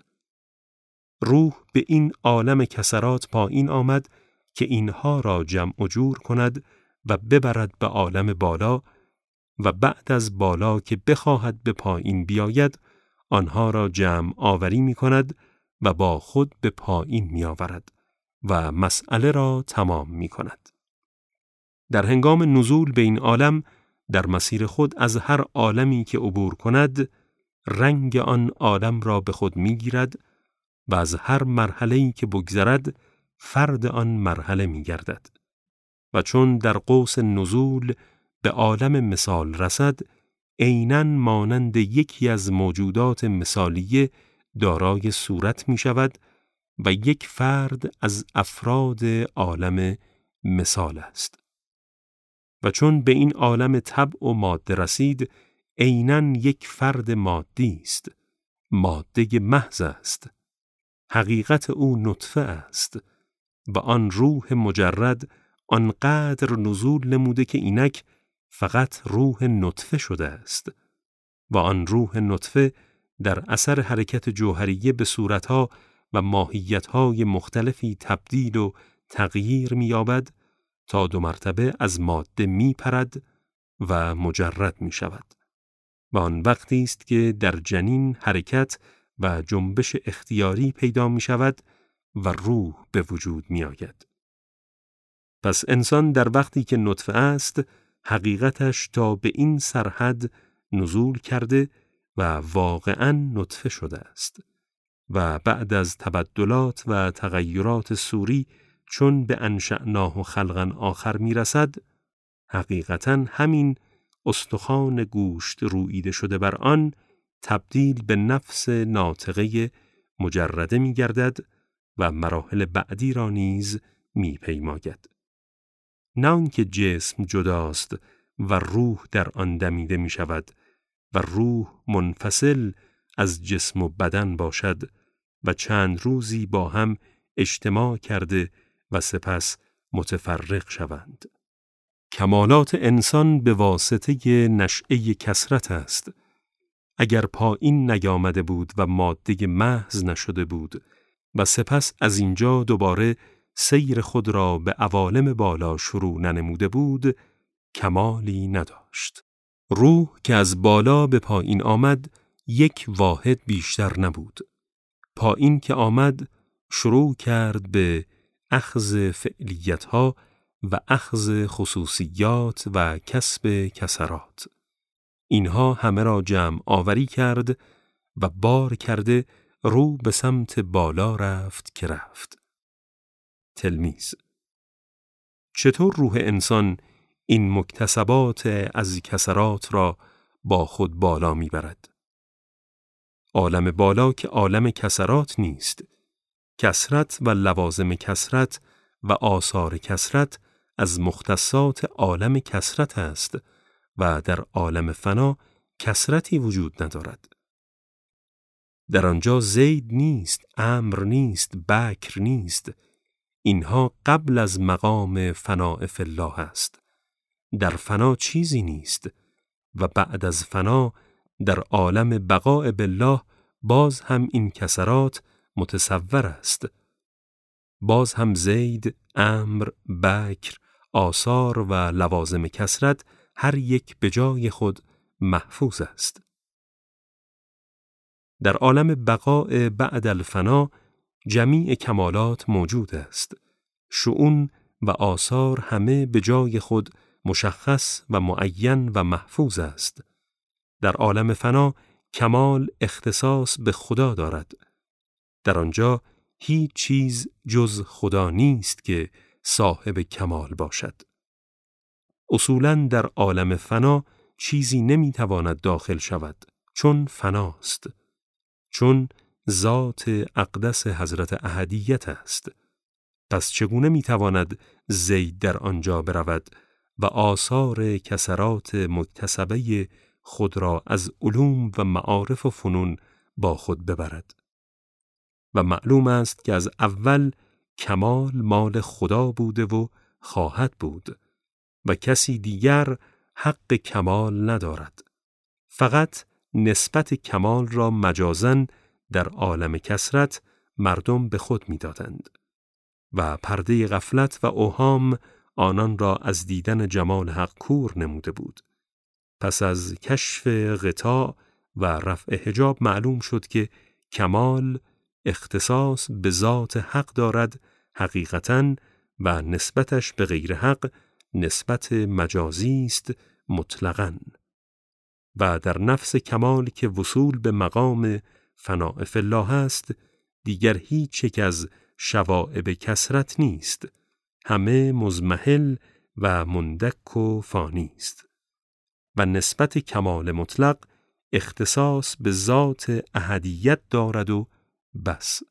روح به این عالم کسرات پایین آمد که اینها را جمع و جور کند و ببرد به عالم بالا و بعد از بالا که بخواهد به پایین بیاید آنها را جمع آوری می کند و با خود به پایین می آورد و مسئله را تمام می کند. در هنگام نزول به این عالم در مسیر خود از هر عالمی که عبور کند رنگ آن عالم را به خود می گیرد و از هر مرحله‌ای که بگذرد فرد آن مرحله می گردد و چون در قوس نزول به عالم مثال رسد عیناً مانند یکی از موجودات مثالیه دارای صورت می شود و یک فرد از افراد عالم مثال است. و چون به این عالم طبع و ماده رسید عیناً یک فرد مادی است، ماده محض است، حقیقت او نطفه است و آن روح مجرد آنقدر نزول نموده که اینک فقط روح نطفه شده است و آن روح نطفه در اثر حرکت جوهریه به صورتها و ماهیتهای مختلفی تبدیل و تغییر می‌یابد تا 2 مرتبه از ماده می‌پرد و مجرد می‌شود و آن وقتی است که در جنین حرکت و جنبش اختیاری پیدا می‌شود و روح به وجود می‌آید. پس انسان در وقتی که نطفه است حقیقتش تا به این سرحد نزول کرده و واقعاً نطفه شده است و بعد از تبدلات و تغییرات صوری چون به انشأناه خلقاً آخر میرسد حقیقتاً همین استخوان گوشت روییده شده بر آن تبدیل به نفس ناطقه مجرده میگردد و مراحل بعدی را نیز میپیماید. نه آنکه جسم جداست و روح در آن دمیده می شود و روح منفصل از جسم و بدن باشد و چند روزی با هم اجتماع کرده و سپس متفرق شوند. کمالات انسان به واسطه نشأه کثرت است. اگر پایین نیامده بود و ماده محض نشده بود و سپس از اینجا دوباره سیر خود را به عوالم بالا شروع ننموده بود، کمالی نداشت. روح که از بالا به پایین آمد، یک واحد بیشتر نبود. پایین که آمد، شروع کرد به اخذ فعلیتها و اخذ خصوصیات و کسب کسرات. اینها همه را جمع آوری کرد و بار کرده رو به سمت بالا رفت که رفت. تلمیذ: چطور روح انسان این مکتسبات از کسرات را با خود بالا میبرد؟ عالم بالا که عالم کسرات نیست. کسرت و لوازم کسرت و آثار کسرت از مختصات عالم کسرت است و در عالم فنا کسرتی وجود ندارد. در آنجا زید نیست، عمرو نیست، بکر نیست. اینها قبل از مقام فناء فی الله است. در فنا چیزی نیست و بعد از فنا در عالم بقاء بالله باز هم این کسرات متصور است. باز هم زید، عمرو، بکر، آثار و لوازم کسرت هر یک به جای خود محفوظ است. در عالم بقاء بعد الفنا جمیع کمالات موجود است. شؤون و آثار همه به جای خود مشخص و معین و محفوظ است. در عالم فنا کمال اختصاص به خدا دارد. در آنجا هیچ چیز جز خدا نیست که صاحب کمال باشد. اصولاً در عالم فنا چیزی نمیتواند داخل شود، چون فناست، چون ذات اقدس حضرت احدیت است. پس چگونه میتواند زید در آنجا برود و آثار کسرات مکتسبه خود را از علوم و معارف و فنون با خود ببرد؟ و معلوم است که از اول کمال مال خدا بوده و خواهد بود و کسی دیگر حق کمال ندارد. فقط نسبت کمال را مجازاً در عالم کثرت مردم به خود می‌دادند و پرده غفلت و اوهام آنان را از دیدن جمال حق کور نموده بود. پس از کشف غطا و رفع حجاب معلوم شد که کمال اختصاص به ذات حق دارد حقیقتاً و نسبتش به غیر حق نسبت مجازی است مطلقاً. و در نفس کمال که وصول به مقام فناء فی الله است، دیگر هیچ یک از شوائب کثرت نیست، همه مضمحل و مندک و فانی است و نسبت کمال مطلق اختصاص به ذات احدیت دارد و بس.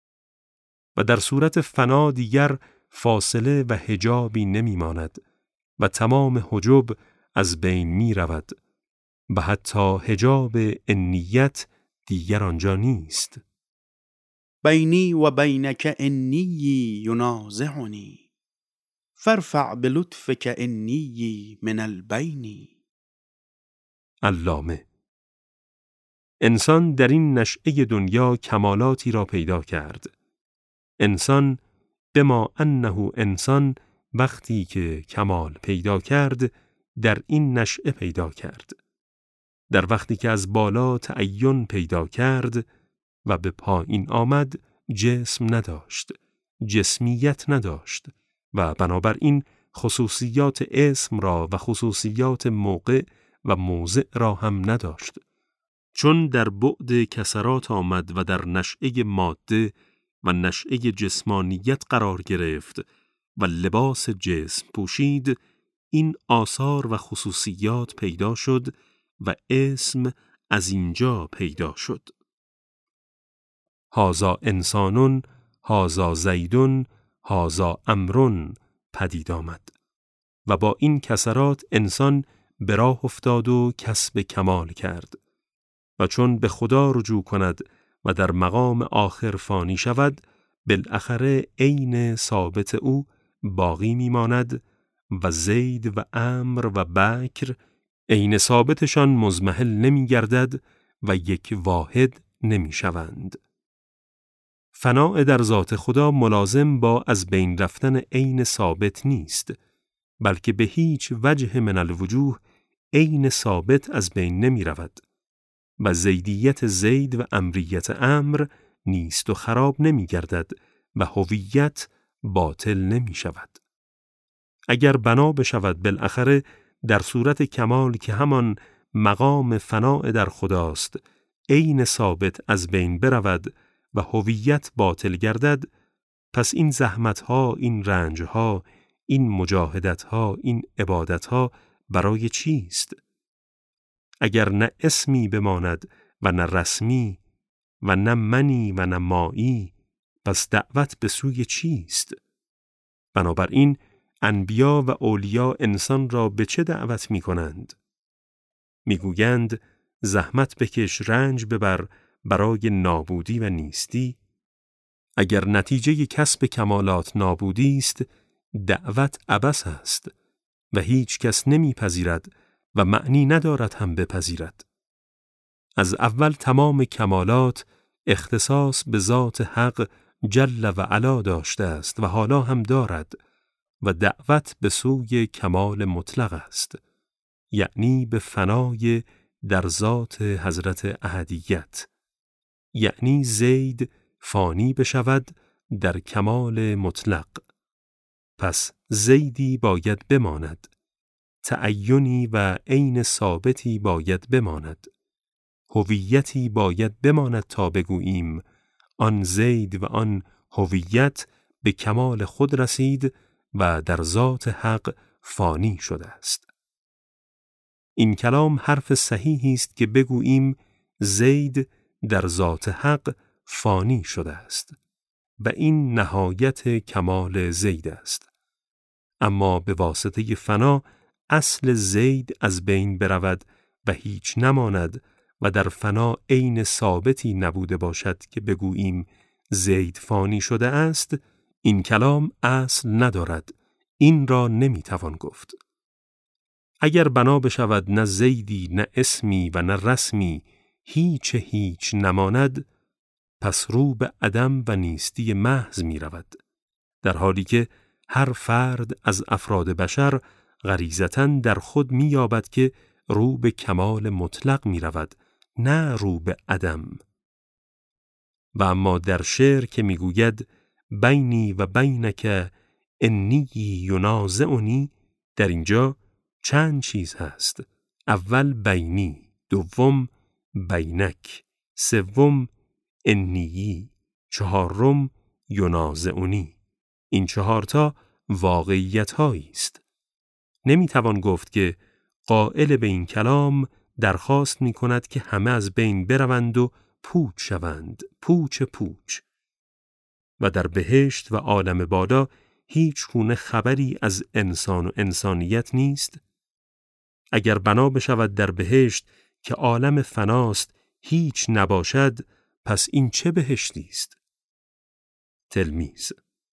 و در صورت فنا دیگر فاصله و حجابی نمی ماند و تمام حجب از بین می رود و حتی حجاب انیت دیگر آنجا نیست. بینی و بینک انی ینازعنی فارفع بلطفک انی من البین. علامه: انسان در این نشأه دنیا کمالاتی را پیدا کرد. انسان بما انه انسان وقتی که کمال پیدا کرد در این نشأه پیدا کرد. در وقتی که از بالا تعین پیدا کرد و به پایین آمد جسم نداشت، جسمیت نداشت و بنابراین خصوصیات اسم را و خصوصیات موقع و موضع را هم نداشت. چون در بعد کسرات آمد و در نشأه ماده و نشأه جسمانیت قرار گرفت و لباس جسم پوشید، این آثار و خصوصیات پیدا شد و اسم از اینجا پیدا شد. هازا انسانون، هازا زیدون، هازا امرون پدید آمد و با این کسرات انسان به راه افتاد و کسب کمال کرد و چون به خدا رجوع کند و در مقام آخر فانی شود، بالاخره عین ثابت او باقی میماند و زید و امر و بکر عین ثابتشان مضمحل نمی گردد و یک واحد نمی شوند. فناء در ذات خدا ملازم با از بین رفتن عین ثابت نیست، بلکه به هیچ وجه من الوجوه عین ثابت از بین نمی رود و زیدیت زید و امریت امر نیست و خراب نمی گردد و هویت باطل نمی شود. اگر بنا بشود بالاخره در صورت کمال که همان مقام فناء در خداست عین ثابت از بین برود و هویت باطل گردد، پس این زحمتها، این رنجها، این مجاهدتها، این عبادتها برای چیست؟ اگر نه اسمی بماند و نه رسمی و نه منی و نه مایی، پس دعوت به سوی چیست؟ بنابراین انبیا و اولیا انسان را به چه دعوت می کنند؟ می گویند زحمت بکش، رنج ببر برای نابودی و نیستی. اگر نتیجه کسب کمالات نابودی است، دعوت عبث است و هیچ کس نمی پذیرد و معنی ندارد هم بپذیرد. از اول تمام کمالات اختصاص به ذات حق جل و علا داشته است و حالا هم دارد و دعوت به سوی کمال مطلق است، یعنی به فنای در ذات حضرت احدیت، یعنی زید فانی بشود در کمال مطلق. پس زیدی باید بماند تعینی و عین ثابتی باید بماند. هویتی باید بماند تا بگوییم آن زید و آن هویت به کمال خود رسید و در ذات حق فانی شده است. این کلام حرف صحیحی است که بگوییم زید در ذات حق فانی شده است و این نهایت کمال زید است. اما به واسطه فنا اصل زید از بین برود و هیچ نماند و در فنا عین ثابتی نبوده باشد که بگوییم زید فانی شده است، این کلام اصل ندارد. این را نمیتوان گفت. اگر بنا بشود نه زیدی نه اسمی و نه رسمی هیچ نماند، پس رو به عدم و نیستی محض می رود، در حالی که هر فرد از افراد بشر غریزتاً در خود می یابد که رو به کمال مطلق می رود، نه رو به عدم. و اما در شعر که می گوید بینی و بینک انی ینازعنی، در اینجا چند چیز هست. اول بینی، دوم بینک، سوم انی، چهارم ینازعنی. این چهارتا واقعیت هایی است. نمیتوان گفت که قائل به این کلام درخواست می کند که همه از بین بروند و پوچ شوند، پوچ. و در بهشت و عالم بالا هیچ گونه خبری از انسان و انسانیت نیست. اگر بنا بشود در بهشت که عالم فناست هیچ نباشد، پس این چه بهشتی است؟ تلمیذ: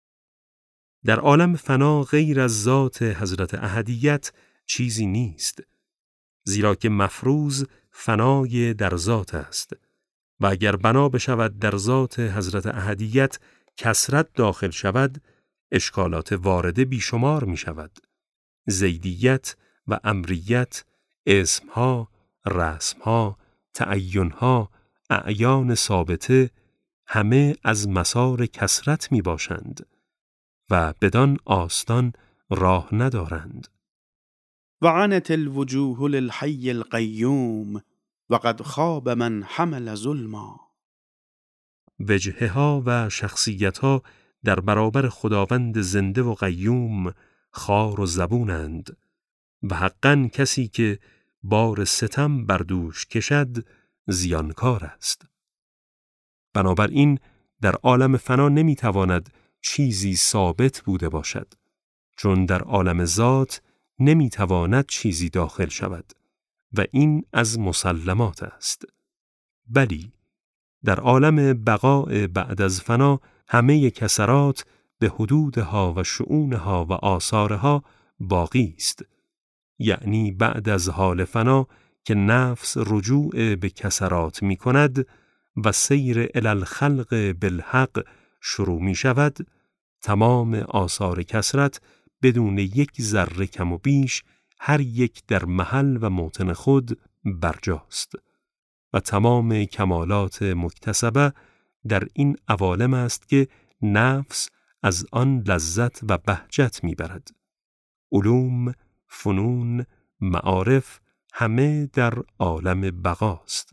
در عالم فنا غیر از ذات حضرت احدیت چیزی نیست، زیرا که مفروض فنای در ذات است و اگر بنا بشود در ذات حضرت احدیت کثرت داخل شود، اشکالات وارده بیشمار می شود. زیدیت و امریت، اسمها، رسمها، تعینها، اعیان ثابته، همه از مسار کثرت می باشند و بدان آستان راه ندارند. وعنت الوجوه للحي القيوم وقد خاب من حمل ظلما. وجهه ها و شخصیت ها در برابر خداوند زنده و قیوم خار و زبونند و حقاً کسی که بار ستم بر دوش کشد زیانکار است. بنابراین در عالم فنا نمیتواند چیزی ثابت بوده باشد، چون در عالم ذات نمیتواند چیزی داخل شود و این از مسلمات است. بلی در عالم بقاء بعد از فنا همه کسرات به حدودها و شؤونها و آثارها باقی است، یعنی بعد از حال فنا که نفس رجوع به کسرات می کند و سیر الی الخلق بالحق شروع می شود، تمام آثار کسرت بدون یک ذره کم و بیش هر یک در محل و موطن خود برجاست و تمام کمالات مکتسبه در این عوالم است که نفس از آن لذت و بهجت میبرد. علوم، فنون، معارف همه در عالم بقاست.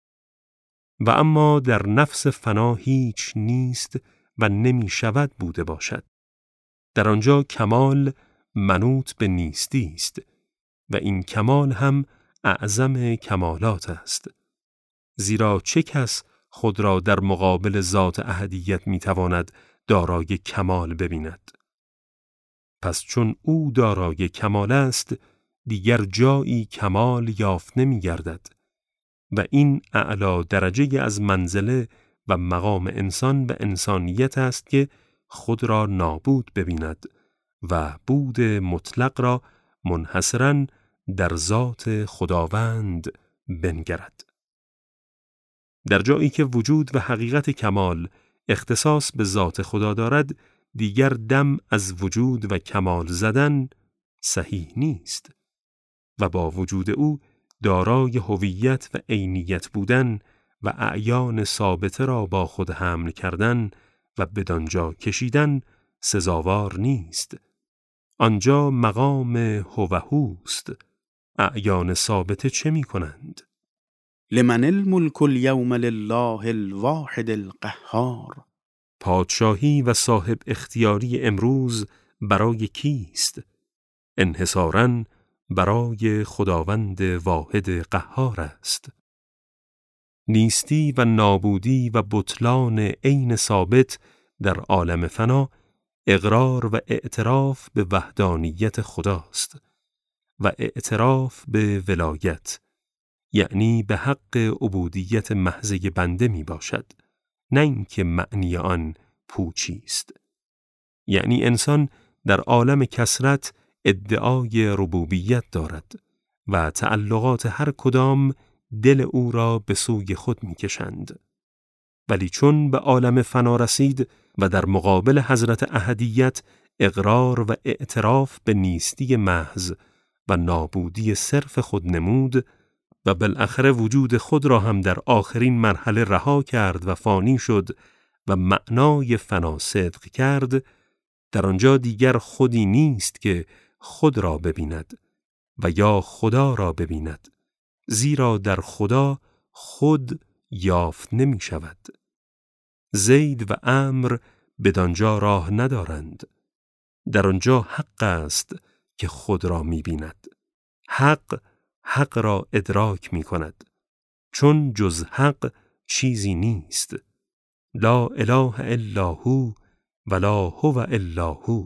و اما در نفس فنا هیچ نیست و نمی شود بوده باشد. در آنجا کمال منوط به نیستی است و این کمال هم اعظم کمالات است. زیرا چه کس خود را در مقابل ذات احدیت میتواند دارای کمال ببیند؟ پس چون او دارای کمال است، دیگر جایی کمال یافت نمی‌گردد و این اعلی درجه از منزله و مقام انسان و انسانیت است که خود را نابود ببیند و بود مطلق را منحصراً در ذات خداوند بنگرد. در جایی که وجود و حقیقت کمال اختصاص به ذات خدا دارد، دیگر دم از وجود و کمال زدن صحیح نیست و با وجود او دارای هویت و عینیت بودن و اعیان ثابته را با خود حمل کردن و بدانجا کشیدن سزاوار نیست. آنجا مقام هوست. اعیان ثابته چه می کنند؟ لمن الملک اليوم لله الواحد القهار. پادشاهی و صاحب اختیاری امروز برای کیست؟ انحصاراً برای خداوند واحد قهار است. نیستی و نابودی و بطلان عین ثابت در عالم فنا اقرار و اعتراف به وحدانیت خداست و اعتراف به ولایت، یعنی به حق عبودیت محض بنده می باشد، نه اینکه معنی آن پوچی است. یعنی انسان در عالم کثرت ادعای ربوبیت دارد و تعلقات هر کدام دل او را به سوی خود می کشند. ولی چون به عالم فنا رسید و در مقابل حضرت احدیت اقرار و اعتراف به نیستی محض و نابودی صرف خود نمود و بالاخره وجود خود را هم در آخرین مرحله رها کرد و فانی شد و معنای فنا صدق کرد، در آنجا دیگر خودی نیست که خود را ببیند و یا خدا را ببیند، زیرا در خدا خود یافت نمی شود. زید و عمرو بدانجا راه ندارند. در آنجا حق است که خود را می بیند. حق را ادراک می کند، چون جز حق چیزی نیست. لا اله الا هو ولا هو الا هو.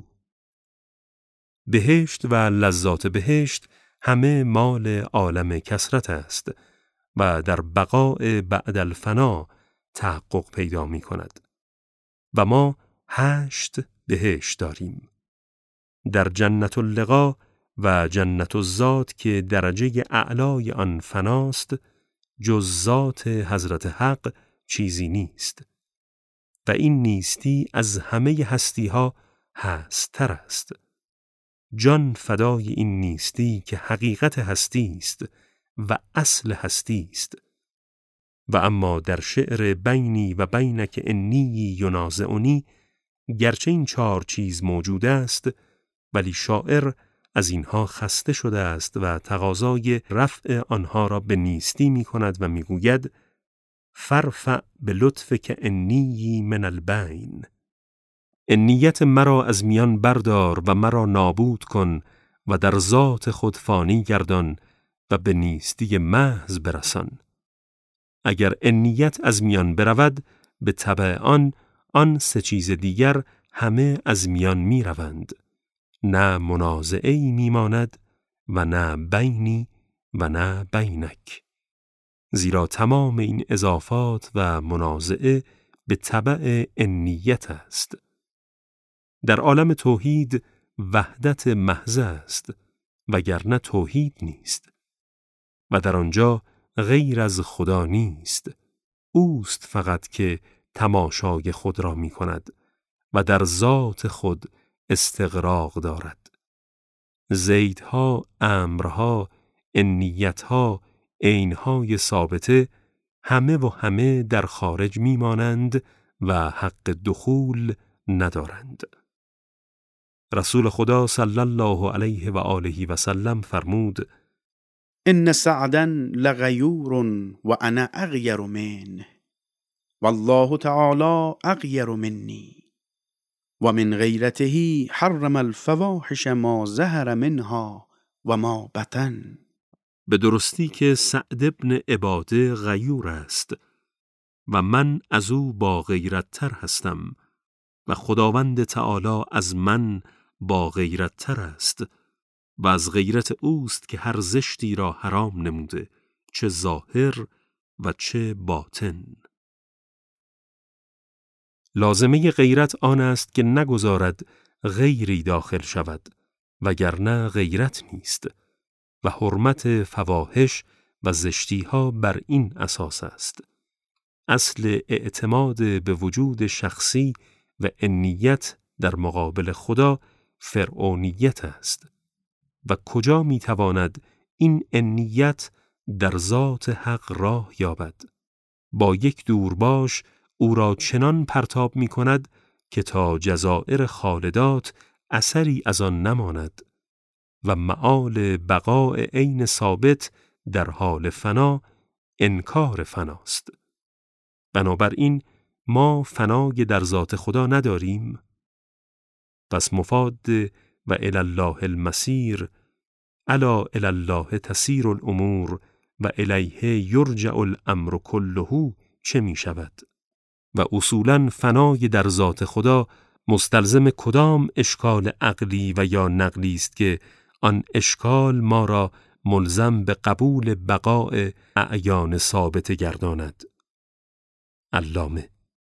بهشت و لذات بهشت همه مال عالم کثرت است و در بقاء بعد الفنا تحقق پیدا می کند. و ما 8 بهشت داریم. در جنت اللقا و جنت الذات که درجه اعلای آن فناست، جز ذات حضرت حق چیزی نیست و این نیستی از همه هستی‌ها هست‌تر است. جان فدای این نیستی که حقیقت هستی است و اصل هستی است. و اما در شعر بینی و بینک انی ینازعنی، گرچه این 4 چیز موجود است، ولی شاعر از اینها خسته شده است و تقاضای رفع آنها را به نیستی می کند و می گوید فرفع به لطف که انی من البین. انیت مرا از میان بردار و مرا نابود کن و در ذات خود فانی گردان و به نیستی محض برسان. اگر انیت از میان برود، به تبع آن 3 چیز دیگر همه از میان می روند. نه منازعه‌ای می ماند و نه بینی و نه بینک. زیرا تمام این اضافات و منازعه به تبع انیت است. در عالم توحید وحدت محض است وگرنه توحید نیست و در آنجا غیر از خدا نیست. اوست فقط که تماشای خود را می کند و در ذات خود استغراق دارد. زیدها، امرها، انیتها، عینهای ثابته همه و همه در خارج می مانند و حق دخول ندارند. رسول خدا صلی الله علیه و آله و سلم فرمود: ان سعدا لغیور و انا اغیر منه والله تعالی اغیر منی و من غیرته حرم الفواحش ما ظهر منها و ما بطن. به درستی که سعد ابن عباده غیور است و من از او با غیرت تر هستم و خداوند تعالی از من با غیرت تر است و از غیرت اوست که هر زشتی را حرام نموده، چه ظاهر و چه باطن. لازمه غیرت آن است که نگذارد غیری داخل شود وگرنه غیرت نیست و حرمت فواحش و زشتیها بر این اساس است. اصل اعتماد به وجود شخصی و انیت در مقابل خدا فرعونیت است و کجا میتواند این انیت در ذات حق راه یابد؟ با یک دورباش او را چنان پرتاب می کند که تا جزائر خالدات اثری از آن نماند و معال بقاء عین ثابت در حال فنا انکار فناست. بنابراین ما فنای در ذات خدا نداریم. پس مفاد و الی الله المصیر، الا الی الله تسیر الامور و الیه یرجع الامر کله چه می شود؟ و اصولاً فنای در ذات خدا مستلزم کدام اشکال عقلی و یا نقلی است که آن اشکال ما را ملزم به قبول بقاء اعیان ثابت گرداند. علامه: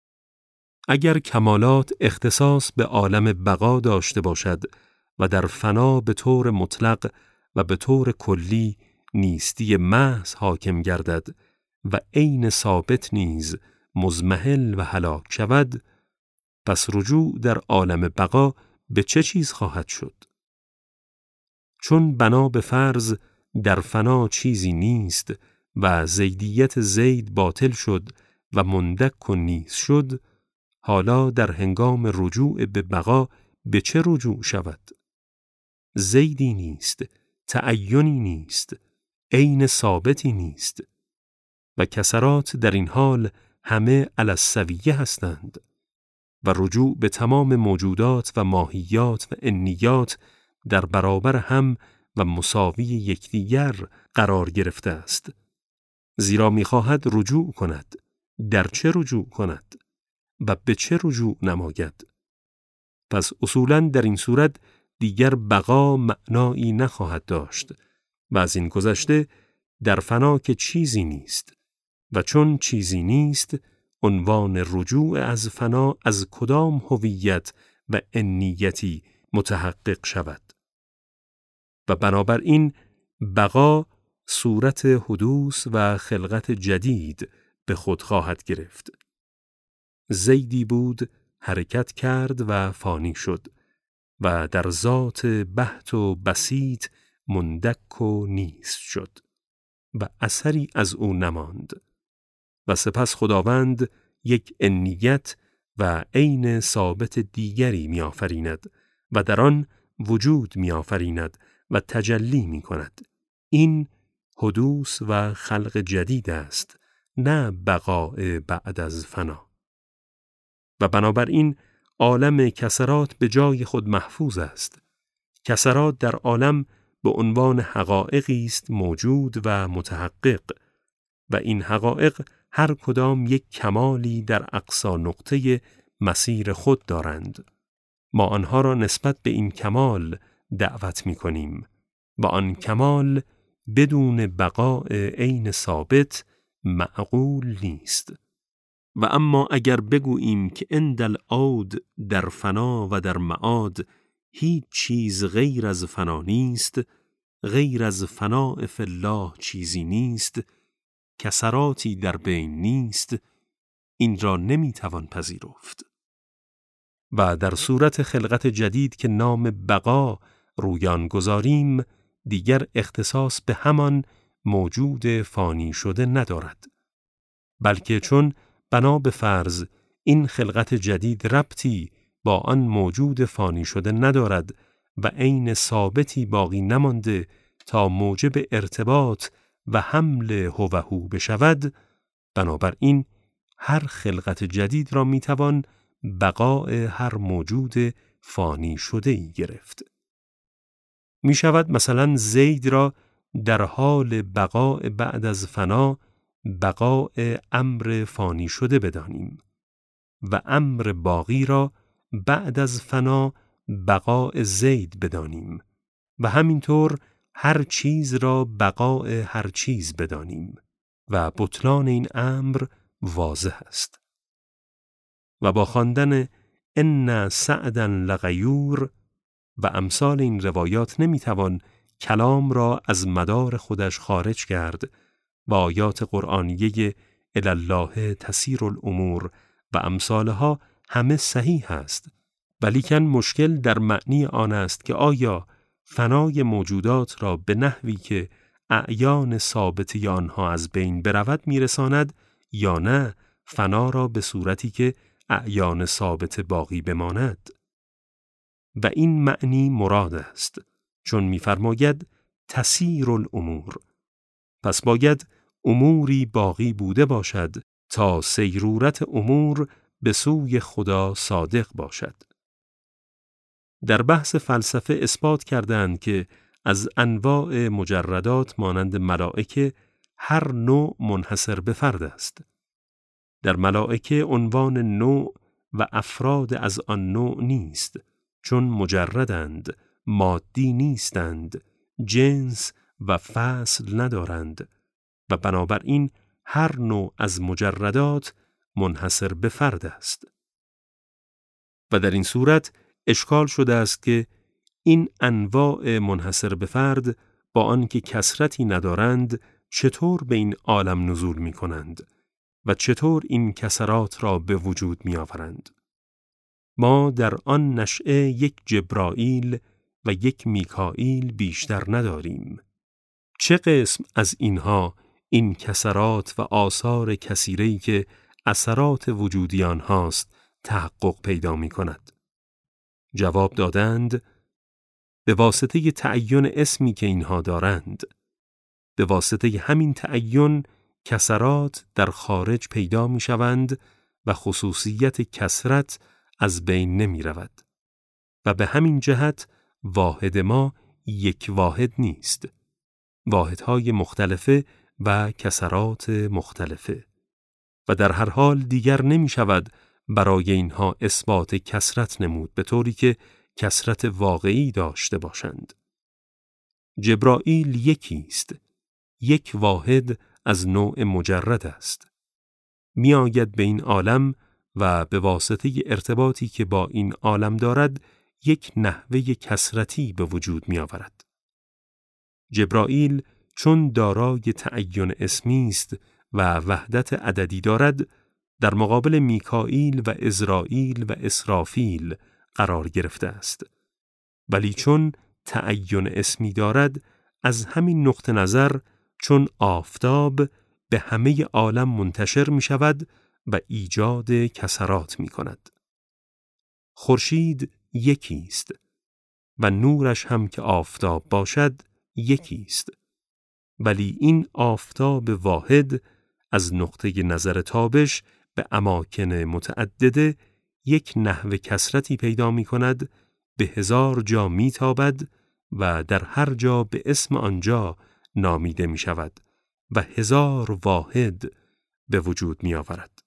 اگر کمالات اختصاص به عالم بقا داشته باشد و در فنا به طور مطلق و به طور کلی نیستی محض حاکم گردد و عین ثابت نیز مضمحل و هلاک شود، پس رجوع در عالم بقا به چه چیز خواهد شد؟ چون بنا به فرض در فنا چیزی نیست و زیدیت زید باطل شد و مندک و نیست شد، حالا در هنگام رجوع به بقا به چه رجوع شود؟ زیدی نیست، تعینی نیست، عین ثابتی نیست و کسرات در این حال همه علی السویه هستند و رجوع به تمام موجودات و ماهیات و انیات در برابر هم و مساوی یکدیگر قرار گرفته است. زیرا می‌خواهد رجوع کند. در چه رجوع کند؟ و به چه رجوع نماید؟ پس اصولاً در این صورت دیگر بقا معنایی نخواهد داشت و از این گذشته در فنا که چیزی نیست و چون چیزی نیست، عنوان رجوع از فنا از کدام هویت و انیتی متحقق شود؟ و بنابراین بقا صورت حدوث و خلقت جدید به خود خواهد گرفت. زیدی بود، حرکت کرد و فانی شد و در ذات بحت و بسیط مندک و نیست شد و اثری از او نماند و سپس خداوند یک انیت و عین ثابت دیگری می آفریند و در آن وجود می آفریند و تجلی می کند. این حدوث و خلق جدید است، نه بقاء بعد از فنا. و بنابراین عالم کسرات به جای خود محفوظ است. کسرات در عالم به عنوان حقایقی است موجود و متحقق و این حقایق هر کدام یک کمالی در اقصی نقطه مسیر خود دارند. ما آنها را نسبت به این کمال دعوت می کنیم و آن کمال بدون بقاء عین ثابت معقول نیست. و اما اگر بگوییم که اندل عود در فنا و در معاد هیچ چیز غیر از فنا نیست، غیر از فناء فی الله چیزی نیست، کسراتی در بین نیست، این را نمیتوان پذیرفت. و در صورت خلقت جدید که نام بقا رویان گذاریم، دیگر اختصاص به همان موجود فانی شده ندارد، بلکه چون بنا به فرض این خلقت جدید ربطی با آن موجود فانی شده ندارد و عین ثابتی باقی نمانده تا موجب ارتباط و حمل هو بشود، بنابراین هر خلقت جدید را میتوان بقاء هر موجود فانی شده ای گرفت. می شود مثلا زید را در حال بقاء بعد از فنا بقاء امر فانی شده بدانیم و امر باقی را بعد از فنا بقاء زید بدانیم و همینطور هر چیز را بقاء هر چیز بدانیم و بطلان این امر واضح است. و با خواندن ان سعدا لغیور و امثال این روایات نمیتوان کلام را از مدار خودش خارج کرد و آیات قرآنیه الی الله تسیر الامور و امثالها همه صحیح است، ولیکن مشکل در معنی آن است که آیا فنای موجودات را به نحوی که اعیان ثابتی آنها از بین برود میرساند یا نه فنا را به صورتی که اعیان ثابت باقی بماند. و این معنی مراد است، چون می‌فرماید تسیر الامور. پس باید اموری باقی بوده باشد تا سیرورت امور به سوی خدا صادق باشد. در بحث فلسفه اثبات کردند که از انواع مجردات مانند ملائکه هر نوع منحصر به فرد است. در ملائکه عنوان نوع و افراد از آن نوع نیست، چون مجردند، مادی نیستند، جنس و فصل ندارند و بنابراین هر نوع از مجردات منحصر به فرد است. و در این صورت اشکال شده است که این انواع منحصر به فرد با آنکه کثرتی ندارند چطور به این عالم نزول می کنند و چطور این کثرات را به وجود می آورند. ما در آن نشأه یک جبرائیل و یک میکائیل بیشتر نداریم. چه قسم از اینها این کثرات و آثار کثیره‌ای که اثرات وجودی آنهاست تحقق پیدا می کند؟ جواب دادند به واسطه تعین اسمی که اینها دارند. به واسطه همین تعین کثرات در خارج پیدا می شوند و خصوصیت کثرت از بین نمی رود. و به همین جهت واحد ما یک واحد نیست. واحدهای مختلفه و کثرات مختلفه. و در هر حال دیگر نمی شود برای اینها اثبات کثرت نمود به طوری که کثرت واقعی داشته باشند. جبرائیل یکی است، یک واحد از نوع مجرد است. می آید به این عالم و به واسطه ارتباطی که با این عالم دارد یک نحوه کثرتی به وجود می آورد. جبرائیل چون دارای تعین اسمی است و وحدت عددی دارد، در مقابل میکائیل و عزرائیل و اسرافیل قرار گرفته است. ولی چون تعین اسمی دارد، از همین نقطه نظر چون آفتاب به همه عالم منتشر می شود و ایجاد کثرات می کند. خورشید یکی است و نورش هم که آفتاب باشد یکی است. ولی این آفتاب واحد از نقطه نظر تابش به اماکن متعدده یک نحو کثرتی پیدا می کند، به 1000 جا می تابد و در هر جا به اسم آنجا نامیده می شود و 1000 واحد به وجود می آورد.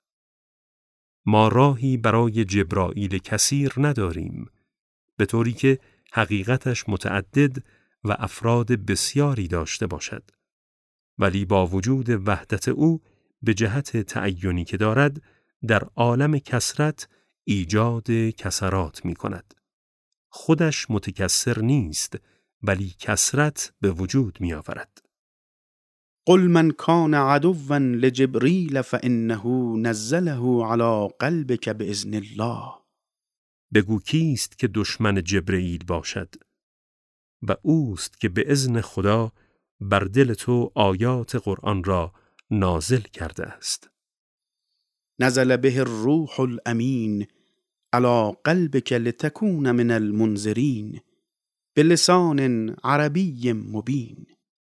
ما راهی برای جبرائیل کثیر نداریم، به طوری که حقیقتش متعدد و افراد بسیاری داشته باشد. ولی با وجود وحدت او به جهت تعینی که دارد در عالم کثرت ایجاد کثرات می کند. خودش متکثر نیست، ولی کثرت به وجود می آورد. قل من کان عدوا لجبریل فانه نزله علی قلبک باذن الله. بگو کیست که دشمن جبرئیل باشد و اوست که به اذن خدا بر دل تو آیات قرآن را نازل کرده است. نزل به الروح الامین علی قلبک لتکون من المنذرین بلسان عربی مبین.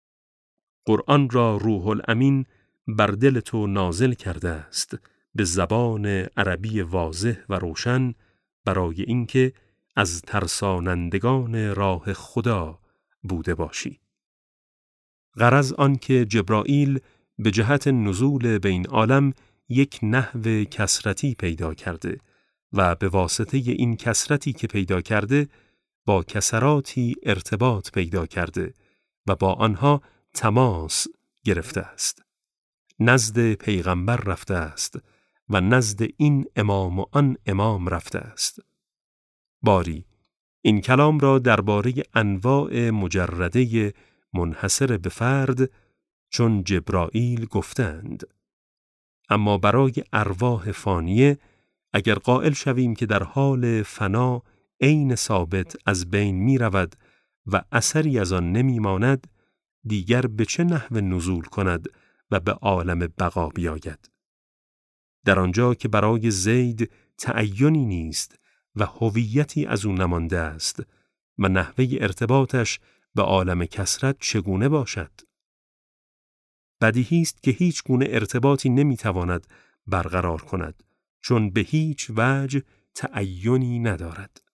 قرآن را روح الامین بر دل تو نازل کرده است به زبان عربی واضح و روشن، برای اینکه از ترسانندگان راه خدا بوده باشی. غرض آن که جبرائیل به جهت نزول به این عالم یک نحو کثرتی پیدا کرده و به واسطه این کثرتی که پیدا کرده با کثراتی ارتباط پیدا کرده و با آنها تماس گرفته است. نزد پیغمبر رفته است و نزد این امام و آن امام رفته است. باری این کلام را درباره انواع مجرده منحصر به فرد چون جبرائیل گفتند. اما برای ارواح فانیه اگر قائل شویم که در حال فنا عین ثابت از بین می رود و اثری از آن نمی ماند، دیگر به چه نحو نزول کند و به عالم بقا بیاید؟ در آنجا که برای زید تعینی نیست و هویتی از او نمانده است و نحوه ارتباطش به عالم کثرت چگونه باشد؟ بدیهی است که هیچ گونه ارتباطی نمیتواند برقرار کند، چون به هیچ وجه تعینی ندارد.